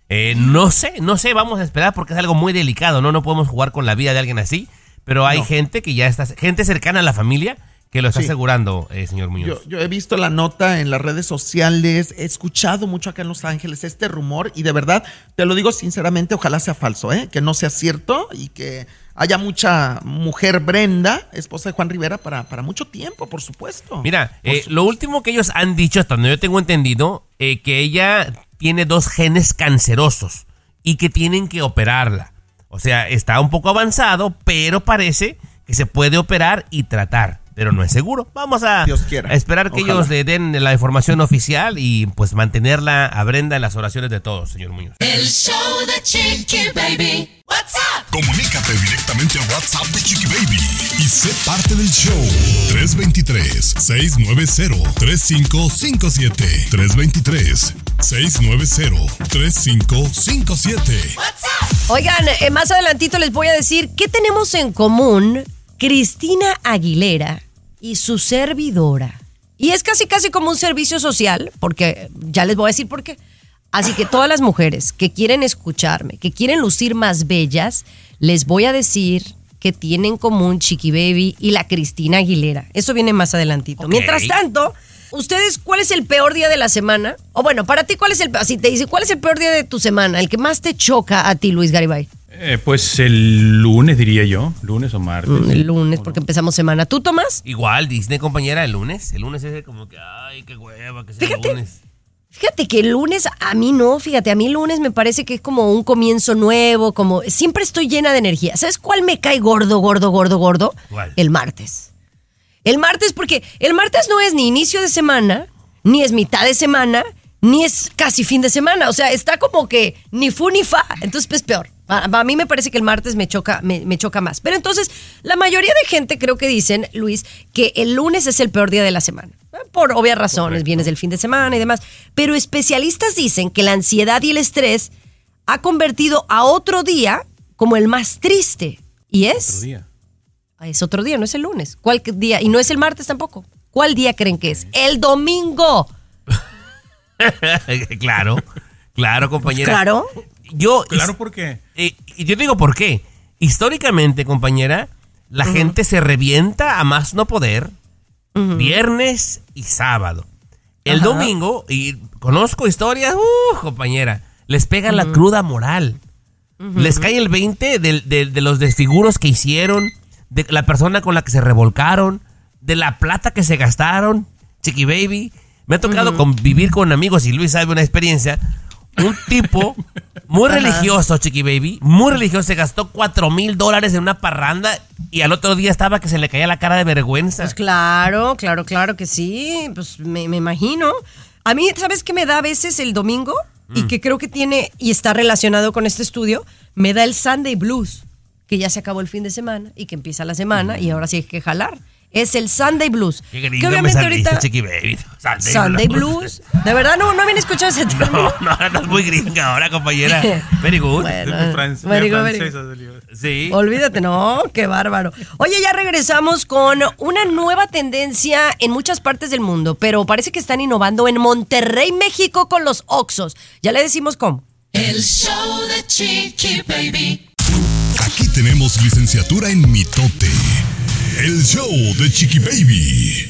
[SPEAKER 5] Eh, no sé, no sé, vamos a esperar porque es algo muy delicado, ¿no? No podemos jugar con la vida de alguien así, pero hay no. gente que ya está, gente cercana a la familia que lo está sí. asegurando, eh, señor Muñoz.
[SPEAKER 7] Yo, yo he visto la nota en las redes sociales, he escuchado mucho acá en Los Ángeles este rumor y de verdad, te lo digo sinceramente, ojalá sea falso, ¿eh? Que no sea cierto y que haya mucha mujer Brenda, esposa de Juan Rivera, para, para mucho tiempo, por supuesto.
[SPEAKER 5] Mira,
[SPEAKER 7] por
[SPEAKER 5] eh, lo último que ellos han dicho, hasta donde yo tengo entendido, eh, que ella tiene dos genes cancerosos y que tienen que operarla. O sea, está un poco avanzado, pero parece que se puede operar y tratar. Pero no es seguro. Vamos a, a esperar que Ojalá. ellos le den la información oficial y pues mantenerla a Brenda en las oraciones de todos, señor Muñoz.
[SPEAKER 8] El show de Chiqui Baby. What's up?
[SPEAKER 2] Comunícate directamente al WhatsApp de Chiqui Baby y sé parte del show. tres dos tres, seis nueve cero, tres cinco cinco siete. tres dos tres, seis nueve cero, tres cinco cinco siete.
[SPEAKER 8] What's up?
[SPEAKER 4] Oigan, eh, más adelantito les voy a decir qué tenemos en común Cristina Aguilera y su servidora. Y es casi casi como un servicio social, porque ya les voy a decir por qué. Así que todas las mujeres que quieren escucharme, que quieren lucir más bellas, les voy a decir que tienen en común Chiqui Baby y la Cristina Aguilera. Eso viene más adelantito. Okay. Mientras tanto, ustedes, ¿cuál es el peor día de la semana? O bueno, para ti, ¿cuál es el así te dice, ¿cuál es el peor día de tu semana? El que más te choca a ti, Luis Garibay.
[SPEAKER 6] Eh, pues el lunes, diría yo. Lunes o martes.
[SPEAKER 4] Mm, el lunes, porque empezamos semana. ¿Tú, Tomás?
[SPEAKER 5] Igual, Disney, compañera, el lunes. El lunes es como que, ay, qué hueva, que sea
[SPEAKER 4] fíjate,
[SPEAKER 5] el lunes.
[SPEAKER 4] Fíjate que el lunes, a mí no, fíjate, a mí el lunes me parece que es como un comienzo nuevo, como siempre estoy llena de energía. ¿Sabes cuál me cae gordo, gordo, gordo, gordo?
[SPEAKER 5] ¿Cuál?
[SPEAKER 4] El martes. El martes, porque el martes no es ni inicio de semana, ni es mitad de semana, ni es casi fin de semana. O sea, está como que ni fu ni fa. Entonces, pues peor. A, a mí me parece que el martes me choca, me, me choca más. Pero entonces, la mayoría de gente creo que dicen, Luis, que el lunes es el peor día de la semana. Por obvias razones, Correcto. Vienes del fin de semana y demás. Pero especialistas dicen que la ansiedad y el estrés ha convertido a otro día como el más triste. Y es...
[SPEAKER 6] Otro día.
[SPEAKER 4] Es otro día, no es el lunes. ¿Cuál día? Y no es el martes tampoco. ¿Cuál día creen que es? El domingo.
[SPEAKER 5] Claro, claro, compañera.
[SPEAKER 4] Claro.
[SPEAKER 5] Yo,
[SPEAKER 6] claro, ¿por qué?
[SPEAKER 5] Eh, yo te digo por qué. Históricamente, compañera, la uh-huh. gente se revienta a más no poder uh-huh. viernes y sábado. El uh-huh. domingo, y conozco historias, uh, compañera, les pega uh-huh. la cruda moral. Uh-huh. Les cae el veinte de, de, de los desfiguros que hicieron, de la persona con la que se revolcaron, de la plata que se gastaron. Chiqui Baby, me ha tocado uh-huh. convivir con amigos y Luis sabe una experiencia. Un tipo muy religioso, Chiqui Baby, muy religioso, se gastó cuatro mil dólares en una parranda y al otro día estaba que se le caía la cara de vergüenza.
[SPEAKER 4] Pues claro, claro, claro que sí, pues me, me imagino. A mí, ¿sabes qué me da a veces el domingo? Mm. Y que creo que tiene, y está relacionado con este estudio, me da el Sunday Blues, que ya se acabó el fin de semana y que empieza la semana mm. y ahora sí hay que jalar. Es el Sunday Blues.
[SPEAKER 5] Qué gringo me saliste, ahorita, Chiqui Baby.
[SPEAKER 4] Sunday, Sunday Blues. Blues. De verdad, no, no habían escuchado ese término.
[SPEAKER 5] No, no, estás muy gringa ahora, compañera. Very good.
[SPEAKER 4] Bueno,
[SPEAKER 6] Fran-
[SPEAKER 4] very good,
[SPEAKER 6] very
[SPEAKER 4] good.
[SPEAKER 5] Sí.
[SPEAKER 4] Olvídate, no, qué bárbaro. Oye, ya regresamos con una nueva tendencia en muchas partes del mundo, pero parece que están innovando en Monterrey, México, con los Oxxos. Ya le decimos cómo.
[SPEAKER 8] El show de Chiqui Baby.
[SPEAKER 2] Aquí tenemos licenciatura en mitote. El show de Chiqui Baby.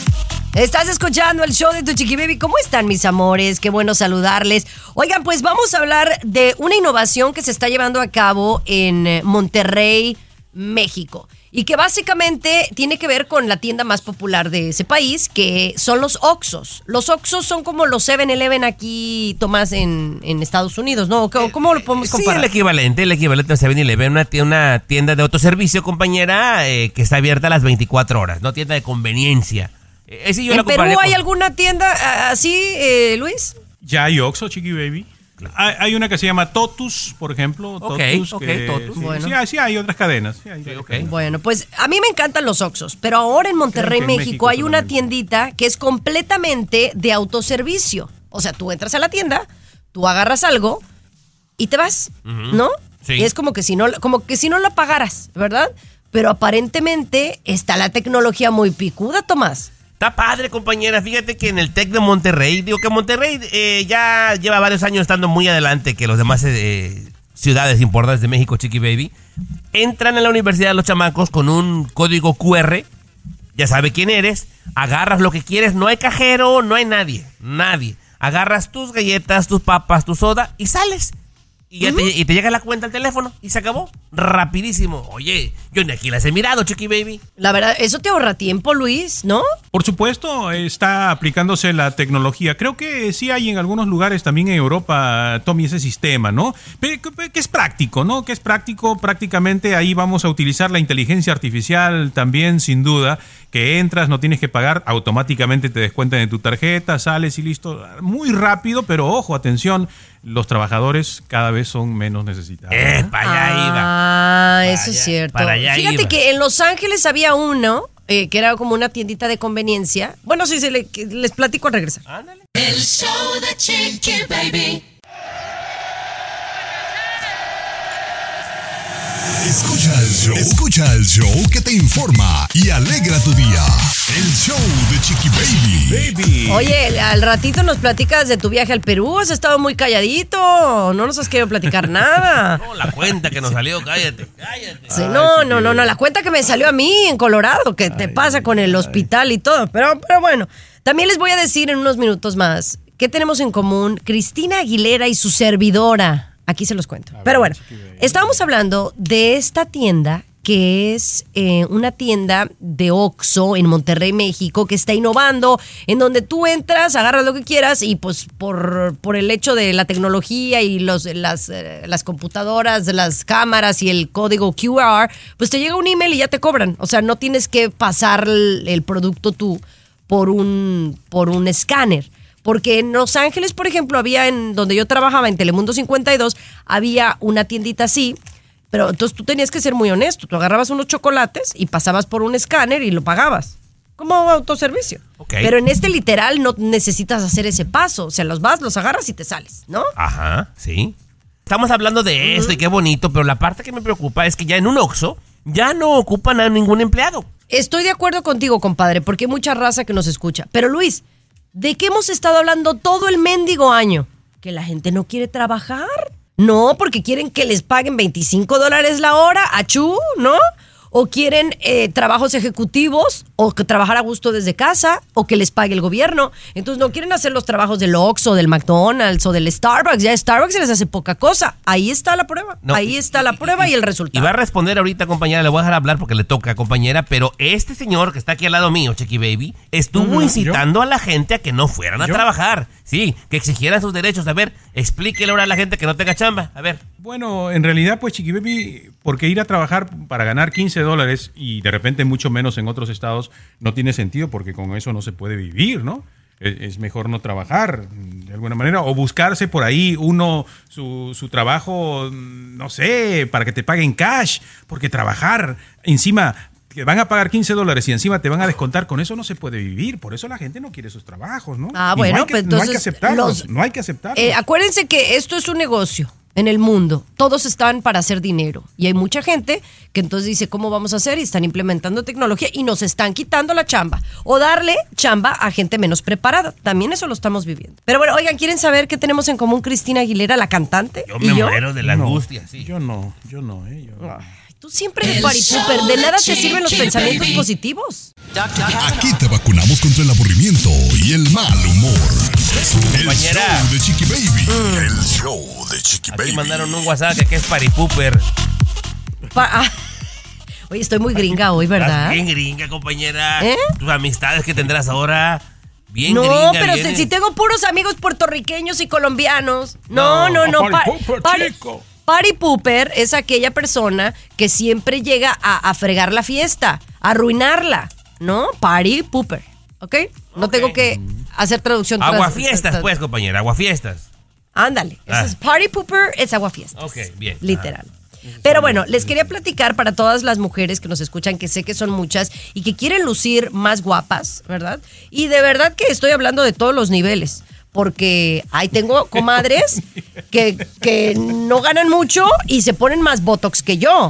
[SPEAKER 4] Estás escuchando el show de tu Chiqui Baby. ¿Cómo están, mis amores? Qué bueno saludarles. Oigan, pues vamos a hablar de una innovación que se está llevando a cabo en Monterrey, México. Y que básicamente tiene que ver con la tienda más popular de ese país, que son los Oxxos. Los Oxxos son como los seven eleven aquí, Tomás, en, en Estados Unidos, ¿no? ¿Cómo, cómo lo podemos comparar?
[SPEAKER 5] Sí, el equivalente, el equivalente a seven eleven, una, una tienda de autoservicio, compañera, eh, que está abierta a las veinticuatro horas, no tienda de conveniencia. Eh, yo
[SPEAKER 4] ¿En
[SPEAKER 5] la
[SPEAKER 4] Perú hay
[SPEAKER 5] con...
[SPEAKER 4] alguna tienda así, eh, Luis?
[SPEAKER 6] Ya hay Oxxo, Chiqui Baby. Claro. Hay, hay una que se llama Totus, por ejemplo.
[SPEAKER 5] Ok,
[SPEAKER 6] Totus,
[SPEAKER 5] ok,
[SPEAKER 6] que,
[SPEAKER 5] Totus.
[SPEAKER 6] Sí,
[SPEAKER 4] bueno.
[SPEAKER 6] sí, hay, sí, hay otras cadenas. Sí, hay
[SPEAKER 5] sí,
[SPEAKER 6] otras
[SPEAKER 5] okay.
[SPEAKER 6] cadenas.
[SPEAKER 4] Bueno, pues a mí me encantan los Oxxos, pero ahora en Monterrey, en México, México, hay una tiendita que es completamente de autoservicio. O sea, tú entras a la tienda, tú agarras algo y te vas, uh-huh. ¿no?
[SPEAKER 5] Sí.
[SPEAKER 4] Y es como que si no, como que si no lo pagaras, ¿verdad? Pero aparentemente está la tecnología muy picuda, Tomás.
[SPEAKER 5] Está padre, compañera. Fíjate que en el TEC de Monterrey, digo que Monterrey eh, ya lleva varios años estando muy adelante que los demás eh, ciudades importantes de México, Chiqui Baby. Entran a la universidad los chamacos con un código cu erre. Ya sabe quién eres. Agarras lo que quieres. No hay cajero, no hay nadie. Nadie. Agarras tus galletas, tus papas, tu soda y sales. Y, ya uh-huh. te, y te llega la cuenta al teléfono y se acabó. Rapidísimo. Oye, yo ni aquí las he mirado, Chiqui Baby.
[SPEAKER 4] La verdad, eso te ahorra tiempo, Luis, ¿no?
[SPEAKER 6] Por supuesto, está aplicándose la tecnología. Creo que sí hay en algunos lugares también en Europa, Tommy, ese sistema, ¿no? Que, que es práctico, ¿no? Que es práctico, prácticamente ahí vamos a utilizar la inteligencia artificial también, sin duda, que entras, no tienes que pagar, automáticamente te descuentan de tu tarjeta, sales y listo. Muy rápido, pero ojo, atención, los trabajadores cada vez son menos necesitados.
[SPEAKER 5] Eh, para allá
[SPEAKER 4] ah,
[SPEAKER 5] iba.
[SPEAKER 4] Ah, eso
[SPEAKER 5] para
[SPEAKER 4] es
[SPEAKER 5] allá,
[SPEAKER 4] cierto.
[SPEAKER 5] Para allá
[SPEAKER 4] Fíjate
[SPEAKER 5] iba.
[SPEAKER 4] que en Los Ángeles había uno eh, que era como una tiendita de conveniencia. Bueno, sí, se le, les platico al regresar.
[SPEAKER 5] Ándale.
[SPEAKER 8] El show de Chiqui Baby.
[SPEAKER 2] Escucha el show. Escucha el show que te informa y alegra tu día. El show de Chiqui Baby.
[SPEAKER 6] Baby.
[SPEAKER 4] Oye, al ratito nos platicas de tu viaje al Perú. Has estado muy calladito. No nos has querido platicar nada.
[SPEAKER 5] No, la cuenta que nos salió, cállate, cállate.
[SPEAKER 4] Sí, no, no, no, no, la cuenta que me salió a mí en Colorado, que te pasa con el hospital y todo. Pero, pero bueno, también les voy a decir en unos minutos más qué tenemos en común Cristina Aguilera y su servidora. Aquí se los cuento. Pero bueno, estábamos hablando de esta tienda que es eh, una tienda de Oxxo en Monterrey, México, que está innovando, en donde tú entras, agarras lo que quieras y pues por, por el hecho de la tecnología y los, las, eh, las computadoras, las cámaras y el código cu erre, pues te llega un email y ya te cobran. O sea, no tienes que pasar el, el producto tú por un, por un escáner. Porque en Los Ángeles, por ejemplo, había en donde yo trabajaba, en Telemundo cincuenta y dos, había una tiendita así, pero entonces tú tenías que ser muy honesto. Tú agarrabas unos chocolates y pasabas por un escáner y lo pagabas, como autoservicio.
[SPEAKER 5] Okay.
[SPEAKER 4] Pero en este literal no necesitas hacer ese paso. O sea, los vas, los agarras y te sales, ¿no?
[SPEAKER 5] Ajá, sí. Estamos hablando de esto uh-huh. y qué bonito, pero la parte que me preocupa es que ya en un Oxxo ya no ocupan a ningún empleado.
[SPEAKER 4] Estoy de acuerdo contigo, compadre, porque hay mucha raza que nos escucha. Pero Luis, ¿de qué hemos estado hablando todo el mendigo año? ¿Que la gente no quiere trabajar? No, porque quieren que les paguen veinticinco dólares la hora, achú, ¿no? O quieren eh, trabajos ejecutivos, o que trabajar a gusto desde casa, o que les pague el gobierno. Entonces no quieren hacer los trabajos del Oxxo, del McDonald's o del Starbucks. Ya Starbucks se les hace poca cosa. Ahí está la prueba. No, Ahí está la prueba y, y, y el resultado.
[SPEAKER 5] Y va a responder ahorita, compañera, le voy a dejar hablar porque le toca, compañera, pero este señor que está aquí al lado mío, Chiqui Baby, estuvo uh-huh. incitando ¿Yo? a la gente a que no fueran a ¿Yo? trabajar. Sí, que exigieran sus derechos. A ver, explíquele ahora a la gente que no tenga chamba. A ver.
[SPEAKER 6] Bueno, en realidad, pues, Chiqui Baby, porque ir a trabajar para ganar quince dólares y de repente mucho menos en otros estados no tiene sentido, porque con eso no se puede vivir, ¿no? Es, es mejor no trabajar de alguna manera o buscarse por ahí uno su, su trabajo, no sé, para que te paguen cash, porque trabajar encima te van a pagar quince dólares y encima te van a descontar, con eso no se puede vivir. Por eso la gente no quiere esos trabajos, ¿no?
[SPEAKER 4] Ah,
[SPEAKER 6] y
[SPEAKER 4] bueno,
[SPEAKER 6] no hay que,
[SPEAKER 4] pues entonces
[SPEAKER 6] no hay que aceptarlos,
[SPEAKER 4] los,
[SPEAKER 6] no hay que aceptarlos.
[SPEAKER 4] Eh, acuérdense que esto es un negocio en el mundo. Todos están para hacer dinero. Y hay mucha gente que entonces dice, ¿cómo vamos a hacer? Y están implementando tecnología y nos están quitando la chamba. O darle chamba a gente menos preparada. También eso lo estamos viviendo. Pero bueno, oigan, ¿quieren saber qué tenemos en común Cristina Aguilera, la cantante?
[SPEAKER 5] Yo me yo? muero de la
[SPEAKER 6] no,
[SPEAKER 5] angustia, sí.
[SPEAKER 6] Yo no, yo no, eh. Yo no.
[SPEAKER 4] Tú siempre de party pooper, de nada te sirven los pensamientos positivos.
[SPEAKER 2] Aquí te vacunamos contra el aburrimiento y el mal humor. El
[SPEAKER 5] Compañera.
[SPEAKER 2] show de Chiqui Baby. Mm. El show de Chiqui
[SPEAKER 5] Aquí
[SPEAKER 2] Baby.
[SPEAKER 5] mandaron un WhatsApp que, que es party pooper.
[SPEAKER 4] Pa- ah. Oye, estoy muy gringa hoy, ¿verdad?
[SPEAKER 5] Estás bien gringa, compañera.
[SPEAKER 4] ¿Eh?
[SPEAKER 5] Tus amistades que tendrás ahora. Bien
[SPEAKER 4] no,
[SPEAKER 5] gringa.
[SPEAKER 4] pero
[SPEAKER 5] bien...
[SPEAKER 4] si, si tengo puros amigos puertorriqueños y colombianos. No, no, no. no
[SPEAKER 6] party
[SPEAKER 4] pa-
[SPEAKER 6] pooper,
[SPEAKER 4] party,
[SPEAKER 6] chico.
[SPEAKER 4] Party pooper es aquella persona que siempre llega a, a fregar la fiesta, a arruinarla, ¿no? Party pooper, ¿ok? No
[SPEAKER 5] okay.
[SPEAKER 4] tengo que hacer traducción.
[SPEAKER 5] Aguafiestas,
[SPEAKER 4] tras,
[SPEAKER 5] pues, compañera, aguafiestas.
[SPEAKER 4] Ándale,
[SPEAKER 5] Ah.
[SPEAKER 4] eso es party pooper, es aguafiestas.
[SPEAKER 5] Ok, bien.
[SPEAKER 4] Literal. Pero bueno, les quería platicar para todas las mujeres que nos escuchan, que sé que son muchas y que quieren lucir más guapas, ¿verdad? Y de verdad que estoy hablando de todos los niveles. Porque ahí tengo comadres que, que no ganan mucho y se ponen más botox que yo.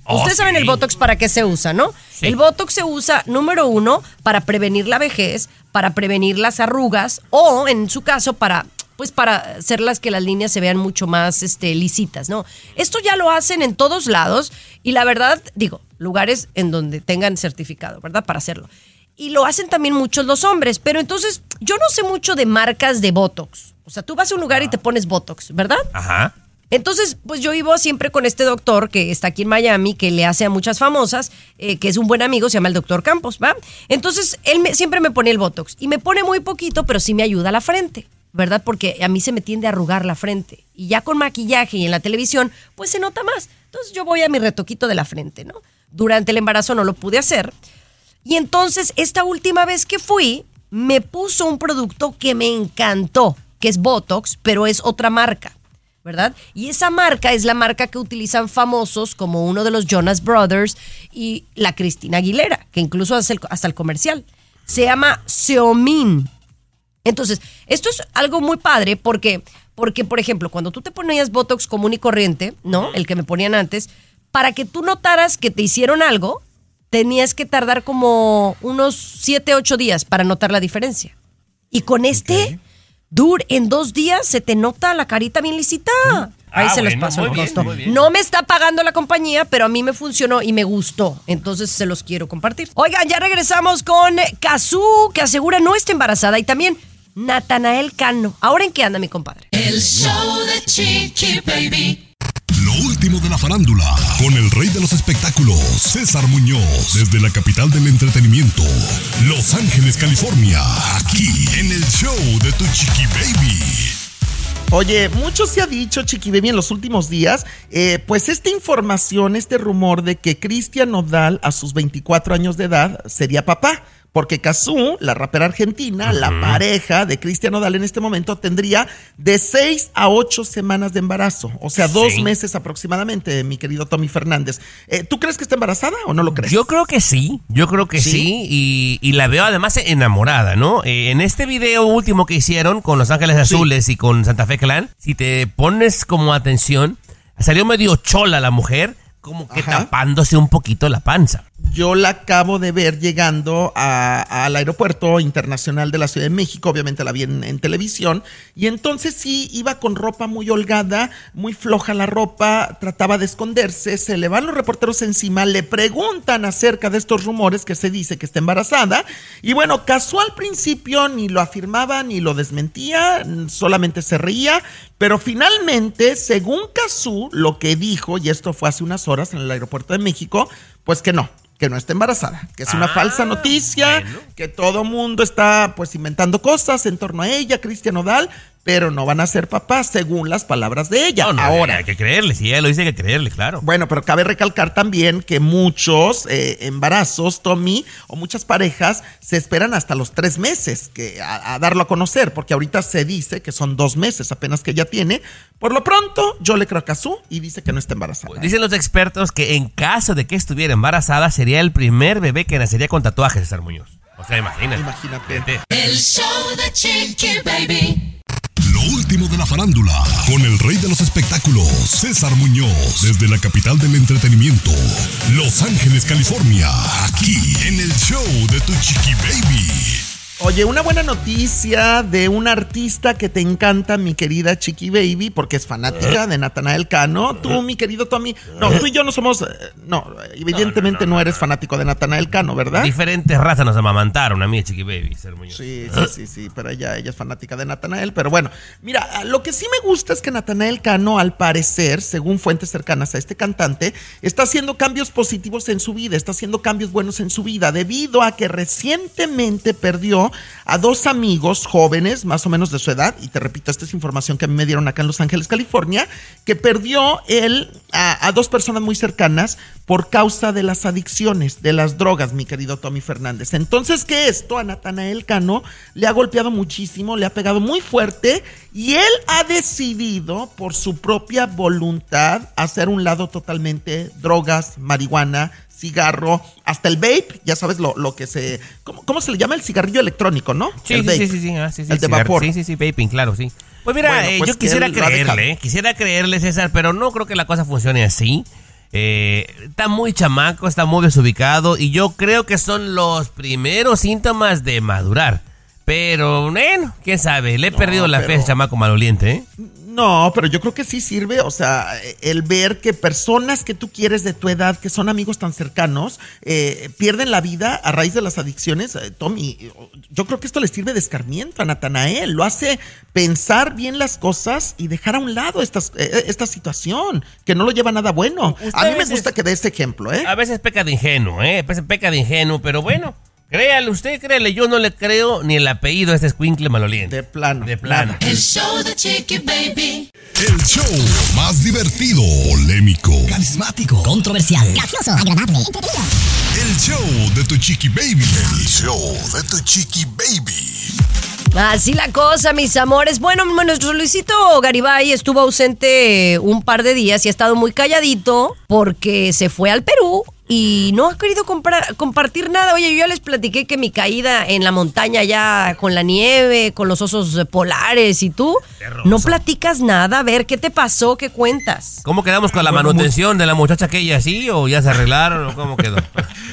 [SPEAKER 5] Oh,
[SPEAKER 4] Ustedes
[SPEAKER 5] sí.
[SPEAKER 4] saben el Botox para qué se usa, ¿no?
[SPEAKER 5] Sí.
[SPEAKER 4] El Botox se usa, número uno, para prevenir la vejez, para prevenir las arrugas o, en su caso, para... pues para hacerlas que las líneas se vean mucho más este, lisitas, ¿no? Esto ya lo hacen en todos lados y la verdad, digo, lugares en donde tengan certificado, ¿verdad? Para hacerlo. Y lo hacen también muchos los hombres, pero entonces yo no sé mucho de marcas de Botox. O sea, tú vas a un lugar y te pones Botox, ¿verdad?
[SPEAKER 5] Ajá.
[SPEAKER 4] Entonces, pues yo iba siempre con este doctor que está aquí en Miami, que le hace a muchas famosas, eh, que es un buen amigo, se llama el doctor Campos, ¿va? Entonces, él me, siempre me pone el Botox y me pone muy poquito, pero sí me ayuda a la frente, ¿verdad? Porque a mí se me tiende a arrugar la frente. Y ya con maquillaje y en la televisión, pues se nota más. Entonces yo voy a mi retoquito de la frente, ¿no? Durante el embarazo no lo pude hacer. Y entonces esta última vez que fui, me puso un producto que me encantó, que es Botox, pero es otra marca, ¿verdad? Y esa marca es la marca que utilizan famosos como uno de los Jonas Brothers y la Cristina Aguilera, que incluso hace el, hasta el comercial. Se llama Xeomin. Entonces, esto es algo muy padre porque, porque, por ejemplo, cuando tú te ponías Botox común y corriente, ¿no? El que me ponían antes, para que tú notaras que te hicieron algo, tenías que tardar como unos siete, ocho días para notar la diferencia. Y con este, okay. Dur, en dos días se te nota la carita bien lisita. Ah, Ahí se bueno, les pasó el costo. No me está pagando la compañía, pero a mí me funcionó y me gustó. Entonces se los quiero compartir. Oigan, ya regresamos con Cazzu, que asegura no está embarazada, y también Natanael Cano. ¿Ahora en qué anda mi compadre?
[SPEAKER 8] El show de Chiqui Baby.
[SPEAKER 2] Lo último de la farándula, con el rey de los espectáculos, César Muñoz, desde la capital del entretenimiento, Los Ángeles, California, aquí en el show de tu Chiqui Baby.
[SPEAKER 7] Oye, mucho se ha dicho, Chiqui Baby, en los últimos días, eh, pues esta información, este rumor de que Cristian Nodal a sus veinticuatro años de edad sería papá. Porque Cazzu, la rapera argentina, uh-huh. la pareja de Cristian Nodal en este momento, tendría de seis a ocho semanas de embarazo. O sea, sí. dos meses aproximadamente, mi querido Tommy Fernández. Eh, ¿Tú crees que está embarazada o no lo crees?
[SPEAKER 5] Yo creo que sí, yo creo que sí, sí y, y la veo además enamorada, ¿no? Eh, en este video último que hicieron con Los Ángeles Azules sí. y con Santa Fe Clan, si te pones como atención, salió medio chola la mujer, como que Ajá. tapándose un poquito la panza.
[SPEAKER 7] Yo la acabo de ver llegando a, al aeropuerto internacional de la Ciudad de México, obviamente la vi en, en televisión, y entonces sí iba con ropa muy holgada, muy floja la ropa, trataba de esconderse, se le van los reporteros encima, le preguntan acerca de estos rumores que se dice que está embarazada, y bueno, Cazzu al principio ni lo afirmaba ni lo desmentía, solamente se reía, pero finalmente, según Cazzu, lo que dijo, y esto fue hace unas horas en el aeropuerto de México, pues que no, que no está embarazada, que es una ah, falsa noticia, bueno. que todo mundo está pues inventando cosas en torno a ella, Cristian Nodal, pero no van a ser papás, según las palabras de ella.
[SPEAKER 5] No, no,
[SPEAKER 7] Ahora,
[SPEAKER 5] hay que creerle, si ella lo dice, hay que creerle, claro.
[SPEAKER 7] Bueno, pero cabe recalcar también que muchos eh, embarazos, Tommy, o muchas parejas se esperan hasta los tres meses que, a, a darlo a conocer, porque ahorita se dice que son dos meses apenas que ella tiene. Por lo pronto, yo le creo a Cazzu y dice que no está embarazada.
[SPEAKER 5] Pues dicen los expertos que en caso de que estuviera embarazada, sería el primer bebé que nacería con tatuajes, César Muñoz. O sea, imagínate.
[SPEAKER 7] Imagínate.
[SPEAKER 8] El show de Chiqui Baby.
[SPEAKER 2] Lo último de la farándula, con el rey de los espectáculos, César Muñoz, desde la capital del entretenimiento, Los Ángeles, California, aquí en el show de tu Chiqui Baby.
[SPEAKER 7] Oye, una buena noticia de un artista que te encanta, mi querida Chiqui Baby, porque es fanática de Natanael Cano. Tú, mi querido Tommy, no, tú y yo no somos, no, evidentemente no, no, no, no eres fanático de Natanael Cano, ¿verdad?
[SPEAKER 5] Diferentes razas nos amamantaron a mí, Chiqui Baby. Ser muy
[SPEAKER 7] sí, sí, sí, sí, pero ella, ella es fanática de Natanael, pero bueno, mira, lo que sí me gusta es que Natanael Cano, al parecer, según fuentes cercanas a este cantante, está haciendo cambios positivos en su vida, está haciendo cambios buenos en su vida, debido a que recientemente perdió a dos amigos jóvenes, más o menos de su edad, y te repito, esta es información que a mí me dieron acá en Los Ángeles, California, que perdió él a, a dos personas muy cercanas por causa de las adicciones, de las drogas, mi querido Tommy Fernández. Entonces, que esto a Natanael Cano le ha golpeado muchísimo, le ha pegado muy fuerte, y él ha decidido, por su propia voluntad, hacer un lado totalmente drogas, marihuana, cigarro, hasta el vape, ya sabes lo, lo que se... ¿cómo, ¿Cómo se le llama? El cigarrillo electrónico, ¿no?
[SPEAKER 5] Sí,
[SPEAKER 7] el
[SPEAKER 5] sí,
[SPEAKER 7] vape,
[SPEAKER 5] sí, sí, sí, ah, sí, sí,
[SPEAKER 7] el de
[SPEAKER 5] cigarro,
[SPEAKER 7] vapor.
[SPEAKER 5] Sí, sí, sí, vaping, claro, sí. Pues mira, bueno, pues eh, yo quisiera creerle, quisiera creerle, César, pero no creo que la cosa funcione así. Eh, está muy chamaco, está muy desubicado y yo creo que son los primeros síntomas de madurar. Pero, bueno, quién sabe, le he no, perdido la pero... fe a ese chamaco maloliente, ¿eh?
[SPEAKER 7] No, pero yo creo que sí sirve, o sea, el ver que personas que tú quieres de tu edad, que son amigos tan cercanos, eh, pierden la vida a raíz de las adicciones. Eh, Tommy, yo creo que esto le sirve de escarmiento a Natanael, lo hace pensar bien las cosas y dejar a un lado estas, eh, esta situación, que no lo lleva a nada bueno. A mí me gusta que dé ese ejemplo, ¿eh?
[SPEAKER 5] A veces peca de ingenuo, ¿eh? A veces peca de ingenuo, pero bueno. Créale usted, créale, yo no le creo ni el apellido a este escuincle maloliente.
[SPEAKER 7] De plano.
[SPEAKER 5] De plano.
[SPEAKER 8] El show de Chiqui Baby.
[SPEAKER 2] El show más divertido, polémico,
[SPEAKER 9] carismático, controversial, gracioso, agradable, entretenido.
[SPEAKER 2] El show de tu Chiqui Baby. El show de tu Chiqui Baby.
[SPEAKER 4] Así la cosa, mis amores. Bueno, nuestro Luisito Garibay estuvo ausente un par de días y ha estado muy calladito porque se fue al Perú y no ha querido comprar, compartir nada. Oye, yo ya les platiqué que mi caída en la montaña ya con la nieve, con los osos polares y tú, no platicas nada. A ver, ¿qué te pasó? ¿Qué cuentas?
[SPEAKER 5] ¿Cómo quedamos con la manutención de la muchacha aquella así o ya se arreglaron o cómo quedó?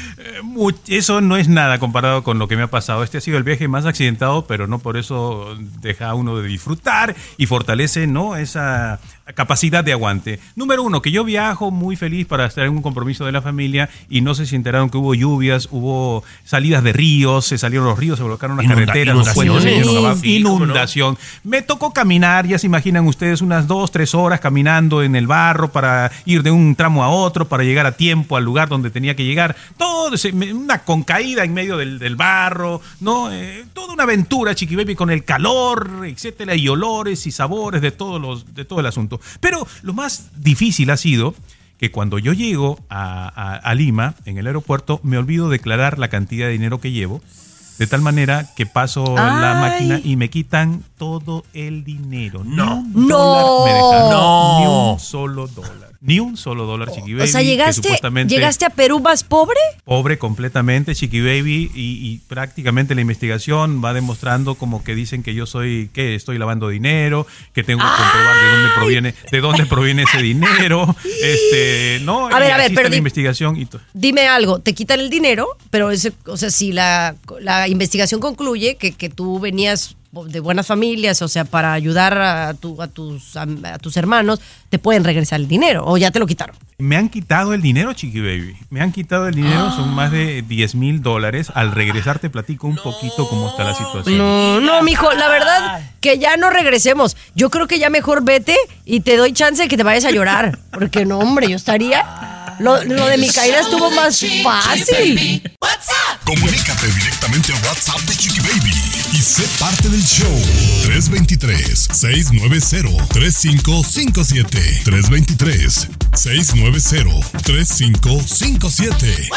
[SPEAKER 6] Eso no es nada comparado con lo que me ha pasado. Este ha sido el viaje más accidentado, pero no por eso deja a uno de disfrutar y fortalece, ¿no?, esa capacidad de aguante. Número uno, que yo viajo muy feliz para estar en un compromiso de la familia y no sé si enteraron que hubo lluvias, hubo salidas de ríos, se salieron los ríos, se bloquearon las
[SPEAKER 5] Inunda-
[SPEAKER 6] carreteras, los puentes se llenaron abajo.
[SPEAKER 5] Sí,
[SPEAKER 6] Inundación. ¿Cómo no? Me tocó caminar, ya se imaginan ustedes, unas dos, tres horas caminando en el barro para ir de un tramo a otro, para llegar a tiempo al lugar donde tenía que llegar. Todo, una concaída en medio del, del barro, ¿no? Eh, toda una aventura, Chiqui Baby, con el calor, etcétera, y olores y sabores de todos los, de todo el asunto. Pero lo más difícil ha sido que cuando yo llego a, a, a Lima, en el aeropuerto, me olvido declarar la cantidad de dinero que llevo, de tal manera que paso Ay. la máquina y me quitan todo el dinero.
[SPEAKER 5] No,
[SPEAKER 6] ni un
[SPEAKER 4] no,
[SPEAKER 6] dólar me dejaron,
[SPEAKER 5] no,
[SPEAKER 6] ni un solo dólar. Ni un solo dólar, Chiqui Baby.
[SPEAKER 4] O sea, ¿llegaste, supuestamente ¿llegaste a Perú más pobre?
[SPEAKER 6] Pobre completamente, Chiqui Baby, y, y prácticamente la investigación va demostrando como que dicen que yo soy, que estoy lavando dinero, que tengo que comprobar de dónde proviene, de dónde proviene ese dinero, este, ¿no?
[SPEAKER 4] A ver,
[SPEAKER 6] y
[SPEAKER 4] a ver,
[SPEAKER 6] así
[SPEAKER 4] pero
[SPEAKER 6] está la
[SPEAKER 4] di,
[SPEAKER 6] investigación y todo.
[SPEAKER 4] Dime algo, te quitan el dinero, pero ese, o sea, si la, la investigación concluye que, que tú venías de buenas familias, o sea, para ayudar a, tu, a, tus, a, a tus hermanos, te pueden regresar el dinero, o ya te lo quitaron.
[SPEAKER 6] Me han quitado el dinero, Chiqui Baby. Me han quitado el dinero, ah. son más de diez mil dólares. Al regresar te platico un no. poquito cómo está la situación.
[SPEAKER 4] No, no, mijo, la verdad que ya no regresemos. Yo creo que ya mejor vete y te doy chance de que te vayas a llorar. Porque no, hombre, yo estaría... Lo, lo de mi caída estuvo más fácil.
[SPEAKER 2] Comunícate directamente a WhatsApp de Chiqui Baby y sé parte del show. tres dos tres, seis nueve cero, tres cinco cinco siete. tres dos tres, seis nueve cero, tres cinco cinco siete.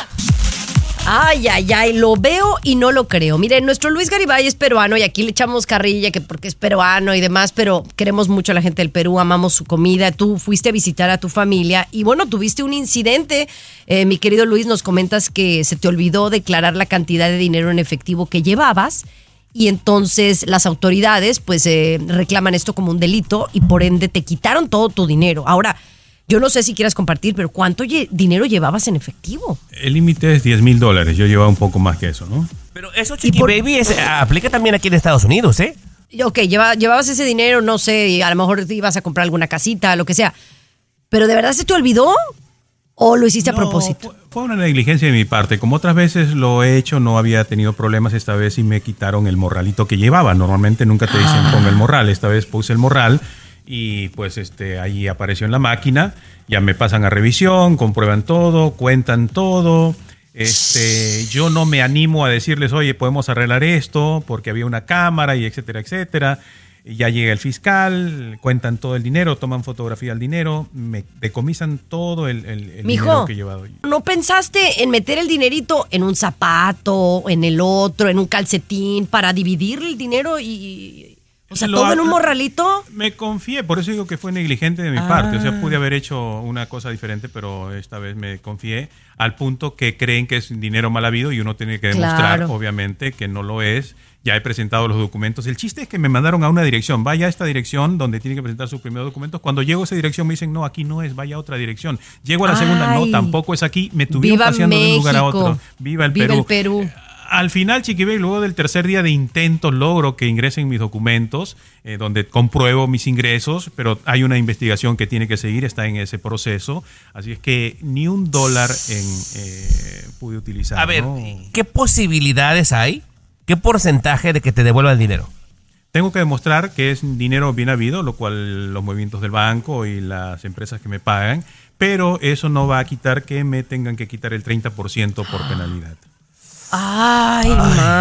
[SPEAKER 4] Ay, ay, ay, lo veo y no lo creo. Miren, nuestro Luis Garibay es peruano y aquí le echamos carrilla que porque es peruano y demás, pero queremos mucho a la gente del Perú, amamos su comida. Tú fuiste a visitar a tu familia y bueno, tuviste un incidente. Eh, mi querido Luis, nos comentas que se te olvidó declarar la cantidad de dinero en efectivo que llevabas y entonces las autoridades pues eh, reclaman esto como un delito y por ende te quitaron todo tu dinero. Ahora, yo no sé si quieras compartir, pero ¿cuánto lle- dinero llevabas en efectivo?
[SPEAKER 6] El límite es diez mil dólares. Yo llevaba un poco más que eso, ¿no?
[SPEAKER 5] Pero eso, Chiqui por... Baby, es, aplica también aquí en Estados Unidos, ¿eh?
[SPEAKER 4] Ok, lleva, llevabas ese dinero, no sé, y a lo mejor te ibas a comprar alguna casita, lo que sea. ¿Pero de verdad se te olvidó? ¿O lo hiciste
[SPEAKER 6] no,
[SPEAKER 4] a propósito?
[SPEAKER 6] Fue, fue una negligencia de mi parte. Como otras veces lo he hecho, no había tenido problemas. Esta vez sí me quitaron el morralito que llevaba. Normalmente nunca te dicen ah. ponga el morral. Esta vez puse el morral. Y pues este ahí apareció en la máquina, ya me pasan a revisión, comprueban todo, cuentan todo. Este, yo no me animo a decirles, oye, podemos arreglar esto, porque había una cámara y etcétera, etcétera. Y ya llega el fiscal, cuentan todo el dinero, toman fotografía del dinero, me decomisan todo el, el, el
[SPEAKER 4] Mijo,
[SPEAKER 6] dinero que he llevado.
[SPEAKER 4] ¿No pensaste en meter el dinerito en un zapato, en el otro, en un calcetín, para dividir el dinero y... O sea,
[SPEAKER 6] Lo,
[SPEAKER 4] todo en un morralito?
[SPEAKER 6] Me confié, por eso digo que fue negligente de mi
[SPEAKER 4] ah.
[SPEAKER 6] parte. O sea, pude haber hecho una cosa diferente, pero esta vez me confié al punto que creen que es dinero mal habido y uno tiene que demostrar, claro. obviamente, que no lo es, Ya he presentado los documentos. El chiste es que me mandaron a una dirección. Vaya a esta dirección donde tiene que presentar sus primeros documentos. Cuando llego a esa dirección me dicen, no, aquí no es, vaya a otra dirección. Llego a la Ay, segunda, no, tampoco es aquí. Me tuvieron
[SPEAKER 4] viva
[SPEAKER 6] paseando
[SPEAKER 4] México.
[SPEAKER 6] de un lugar a otro. Viva el
[SPEAKER 4] viva
[SPEAKER 6] Perú.
[SPEAKER 4] El Perú.
[SPEAKER 6] Al final, Chiqui Baby, luego del tercer día de intentos, logro que ingresen mis documentos, eh, donde compruebo mis ingresos, pero hay una investigación que tiene que seguir, está en ese proceso. Así es que ni un dólar en, eh, pude utilizar.
[SPEAKER 5] A ver,
[SPEAKER 6] ¿no?
[SPEAKER 5] ¿qué posibilidades hay? ¿Qué porcentaje de que te devuelvan el dinero?
[SPEAKER 6] Tengo que demostrar que es dinero bien habido, lo cual los movimientos del banco y las empresas que me pagan, pero eso no va a quitar que me tengan que quitar el treinta por ciento por penalidad.
[SPEAKER 4] Ay, Ay,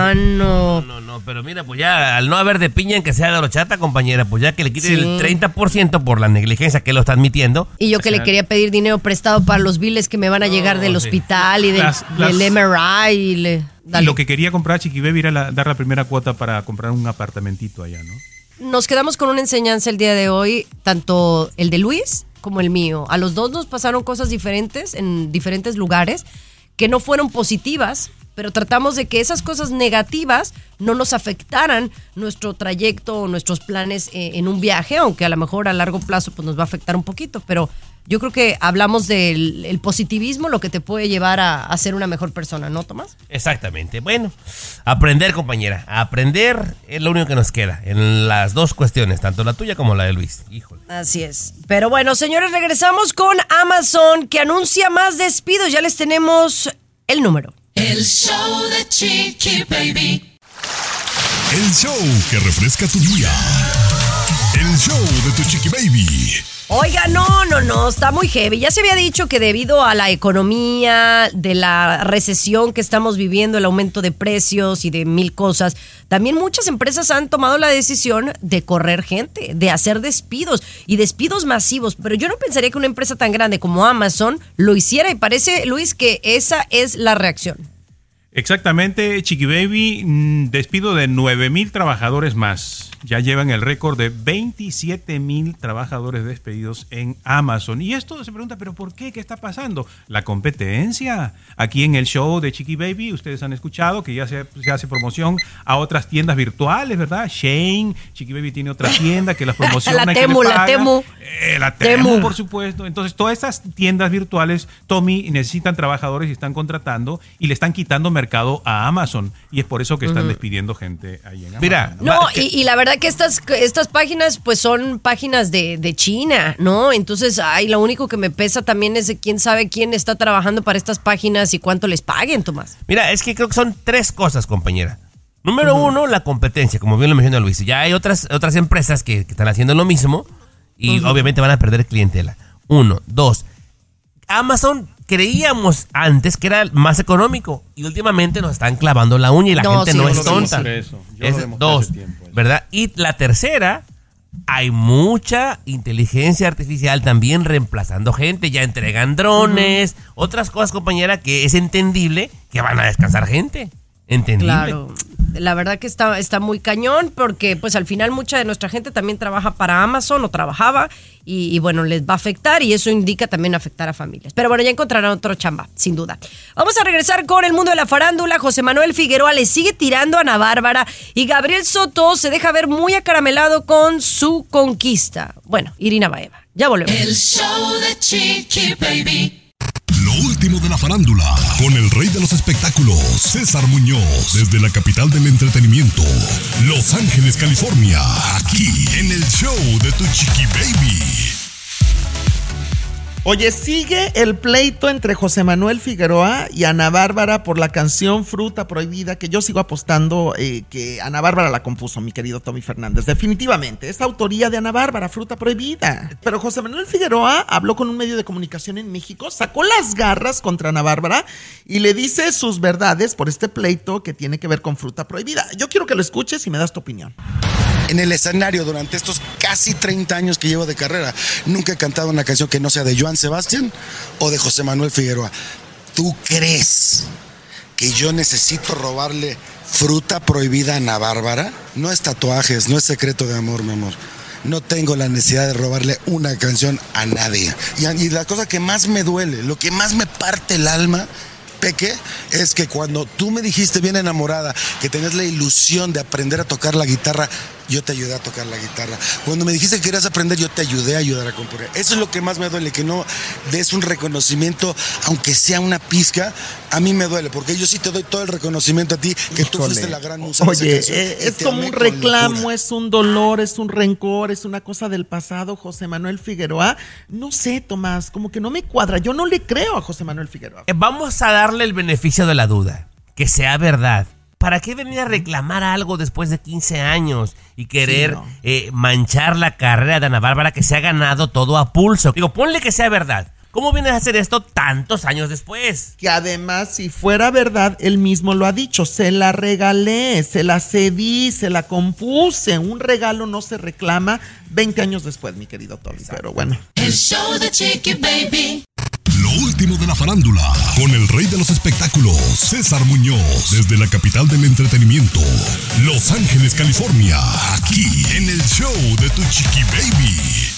[SPEAKER 5] No,
[SPEAKER 4] mano.
[SPEAKER 5] no, no, pero mira, pues ya al no haber de piña en que sea de horchata, compañera, pues ya que le quiten sí. el treinta por ciento por la negligencia que él lo está admitiendo.
[SPEAKER 4] Y yo que o sea, le quería pedir dinero prestado para los biles que me van a no, llegar del sí. hospital y del, las, las, del M R I. Y, le,
[SPEAKER 6] y lo que quería comprar, Chiqui Baby, era la, dar la primera cuota para comprar un apartamentito allá, ¿no?
[SPEAKER 4] Nos quedamos con una enseñanza el día de hoy, tanto el de Luis como el mío. A los dos nos pasaron cosas diferentes en diferentes lugares que no fueron positivas, pero tratamos de que esas cosas negativas no nos afectaran nuestro trayecto o nuestros planes eh, en un viaje, aunque a lo mejor a largo plazo pues nos va a afectar un poquito, pero yo creo que hablamos del el positivismo, lo que te puede llevar a, a ser una mejor persona, ¿no, Tomás?
[SPEAKER 5] Exactamente. Bueno, aprender, compañera, aprender es lo único que nos queda en las dos cuestiones, tanto la tuya como la de Luis. Híjole.
[SPEAKER 4] Así es. Pero bueno, señores, regresamos con Amazon, que anuncia más despidos. Ya les tenemos el número.
[SPEAKER 8] El show de Chiqui Baby.
[SPEAKER 2] El show que refresca tu día. El show de tu Chiqui Baby.
[SPEAKER 4] Oiga, no, no, no, está muy heavy. Ya se había dicho que debido a la economía, de la recesión que estamos viviendo, el aumento de precios y de mil cosas, también muchas empresas han tomado la decisión de correr gente, de hacer despidos y despidos masivos. Pero yo no pensaría que una empresa tan grande como Amazon lo hiciera y parece, Luis, que esa es la reacción.
[SPEAKER 6] Exactamente, Chiqui Baby, despido de nueve mil trabajadores más. Ya llevan el récord de veintisiete mil trabajadores despedidos en Amazon. Y esto se pregunta, ¿pero por qué? ¿Qué está pasando? La competencia. Aquí en el show de Chiqui Baby, ustedes han escuchado que ya se, se hace promoción a otras tiendas virtuales, ¿verdad? Shane, Chiqui Baby tiene otra tienda que las promociona.
[SPEAKER 4] la Temu, la Temu.
[SPEAKER 6] Eh, la Temu, Temu, por supuesto. Entonces, todas estas tiendas virtuales, Tommy, necesitan trabajadores y están contratando y le están quitando mercado a Amazon. Y es por eso que están uh-huh. despidiendo gente ahí en Amazon.
[SPEAKER 5] Mira,
[SPEAKER 4] no, y, y la verdad que estas, estas páginas pues son páginas de, de China, ¿no? Entonces, ay, lo único que me pesa también es de quién sabe quién está trabajando para estas páginas y cuánto les paguen, Tomás.
[SPEAKER 5] Mira, es que creo que son tres cosas, compañera. Número uh-huh. uno, la competencia, como bien lo menciona Luis. Ya hay otras, otras empresas que, que están haciendo lo mismo y uh-huh. obviamente van a perder clientela. Uno, dos, Amazon creíamos antes que era más económico y últimamente nos están clavando la uña y la no, gente sí, no es tonta. Eso. Es, dos, tiempo, eso. ¿verdad? Y la tercera, hay mucha inteligencia artificial también reemplazando gente, ya entregan drones, uh-huh. otras cosas, compañera, que es entendible que van a descansar gente. Entendible.
[SPEAKER 4] Claro, la verdad que está, está muy cañón porque pues al final mucha de nuestra gente también trabaja para Amazon o trabajaba y, y bueno, les va a afectar y eso indica también afectar a familias. Pero bueno, ya encontrarán otro chamba, sin duda. Vamos a regresar con el mundo de la farándula. José Manuel Figueroa le sigue tirando a Ana Bárbara y Gabriel Soto se deja ver muy acaramelado con su conquista. Bueno, Irina Baeva. Ya volvemos.
[SPEAKER 8] El show de Chiqui Baby.
[SPEAKER 2] Lo último de la farándula, con el rey de los espectáculos, César Muñoz, desde la capital del entretenimiento, Los Ángeles, California, aquí en el show de tu Chiqui Baby.
[SPEAKER 7] Oye, sigue el pleito entre José Manuel Figueroa y Ana Bárbara por la canción Fruta Prohibida, que yo sigo apostando eh, que Ana Bárbara la compuso, mi querido Tommy Fernández. Definitivamente, es autoría de Ana Bárbara, Fruta Prohibida. Pero José Manuel Figueroa habló con un medio de comunicación en México, sacó las garras contra Ana Bárbara y le dice sus verdades por este pleito que tiene que ver con Fruta Prohibida. Yo quiero que lo escuches y me das tu opinión.
[SPEAKER 12] En el escenario durante estos casi treinta años que llevo de carrera, nunca he cantado una canción que no sea de Joan Sebastián o de José Manuel Figueroa. ¿Tú crees que yo necesito robarle Fruta Prohibida a Ana Bárbara? No es tatuajes, no es secreto de amor, mi amor. No tengo la necesidad de robarle una canción a nadie. Y, y la cosa que más me duele, lo que más me parte el alma, peque es que cuando tú me dijiste bien enamorada que tenías la ilusión de aprender a tocar la guitarra, yo te ayudé a tocar la guitarra. Cuando me dijiste que querías aprender, yo te ayudé a ayudar a componer. Eso es lo que más me duele, que no des un reconocimiento, aunque sea una pizca. A mí me duele, porque yo sí te doy todo el reconocimiento a ti, que tú fuiste la gran musa de esa
[SPEAKER 7] Oye,
[SPEAKER 12] canción,
[SPEAKER 7] eh,
[SPEAKER 12] y
[SPEAKER 7] es
[SPEAKER 12] te
[SPEAKER 7] como
[SPEAKER 12] amé
[SPEAKER 7] un
[SPEAKER 12] con
[SPEAKER 7] reclamo,
[SPEAKER 12] locura.
[SPEAKER 7] es un dolor, es un rencor, es una cosa del pasado, José Manuel Figueroa. No sé, Tomás, como que no me cuadra. Yo no le creo a José Manuel Figueroa.
[SPEAKER 5] Eh, Vamos a darle el beneficio de la duda, que sea verdad. ¿Para qué venir a reclamar algo después de quince años y querer
[SPEAKER 7] Sí, no.
[SPEAKER 5] eh, manchar la carrera de Ana Bárbara, que se ha ganado todo a pulso? Digo, ponle que sea verdad. ¿Cómo vienes a hacer esto tantos años después?
[SPEAKER 7] Que además, si fuera verdad, él mismo lo ha dicho, se la regalé, se la cedí, se la compuse. Un regalo no se reclama veinte años después, mi querido Tommy, pero bueno.
[SPEAKER 8] El show de Chiqui Baby.
[SPEAKER 2] Lo último de la farándula, con el rey de los espectáculos, César Muñoz, desde la capital del entretenimiento, Los Ángeles, California, aquí en el show de Tu Chiqui Baby.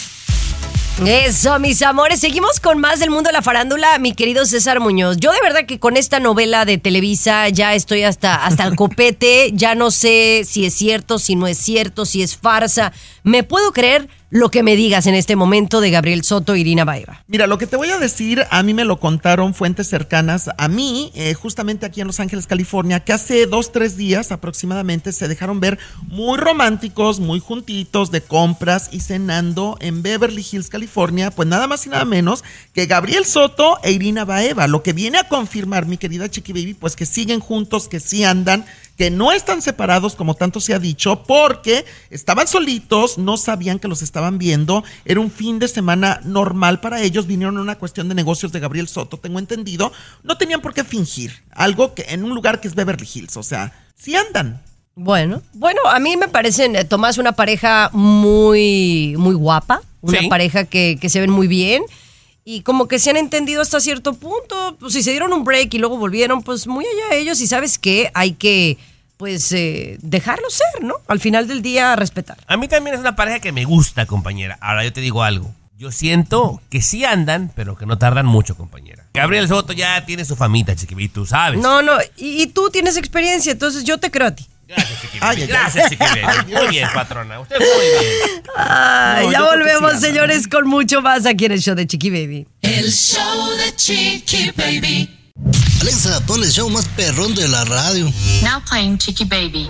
[SPEAKER 4] Eso, mis amores. Seguimos con más del mundo de la farándula, mi querido César Muñoz. Yo de verdad que con esta novela de Televisa ya estoy hasta, hasta el copete. Ya no sé si es cierto, si no es cierto, si es farsa. Me puedo creer lo que me digas en este momento de Gabriel Soto e Irina Baeva.
[SPEAKER 7] Mira, lo que te voy a decir, a mí me lo contaron fuentes cercanas a mí, eh, justamente aquí en Los Ángeles, California, que hace dos, tres días aproximadamente se dejaron ver muy románticos, muy juntitos, de compras y cenando en Beverly Hills, California, pues nada más y nada menos que Gabriel Soto e Irina Baeva, lo que viene a confirmar, mi querida Chiqui Baby, pues que siguen juntos, que sí andan, que no están separados como tanto se ha dicho, porque estaban solitos, no sabían que los estaban viendo, era un fin de semana normal para ellos, vinieron a una cuestión de negocios de Gabriel Soto, tengo entendido, no tenían por qué fingir, algo que en un lugar que es Beverly Hills, o sea, sí andan.
[SPEAKER 4] Bueno, bueno, a mí me parecen, eh, Tomás, una pareja muy, muy guapa, una
[SPEAKER 5] Sí.
[SPEAKER 4] pareja que, que se ven muy bien. Y como que se han entendido hasta cierto punto, pues si se dieron un break y luego volvieron, pues muy allá ellos. Y ¿sabes qué? Hay que, pues, eh, dejarlo ser, ¿no? Al final del día, respetar.
[SPEAKER 5] A mí también es una pareja que me gusta, compañera. Ahora yo te digo algo. Yo siento que sí andan, pero que no tardan mucho, compañera. Gabriel Soto ya tiene su famita, Chiqui, tú sabes.
[SPEAKER 4] No, no, y, y tú tienes experiencia, entonces yo te creo a ti.
[SPEAKER 5] Gracias, Chiqui.
[SPEAKER 7] Ay, ay,
[SPEAKER 5] Gracias,
[SPEAKER 7] ay.
[SPEAKER 5] Chiqui.
[SPEAKER 7] Ay,
[SPEAKER 5] Muy bien, patrona. Usted muy bien.
[SPEAKER 4] Ay,
[SPEAKER 7] No,
[SPEAKER 4] ya
[SPEAKER 7] yo creo que
[SPEAKER 4] volvemos,
[SPEAKER 7] sí andan.
[SPEAKER 4] señores, con mucho más aquí en el show de Chiqui Baby.
[SPEAKER 8] El show de Chiqui Baby.
[SPEAKER 9] Alexa, pon el show más perrón de la radio.
[SPEAKER 10] Now playing Chiqui Baby.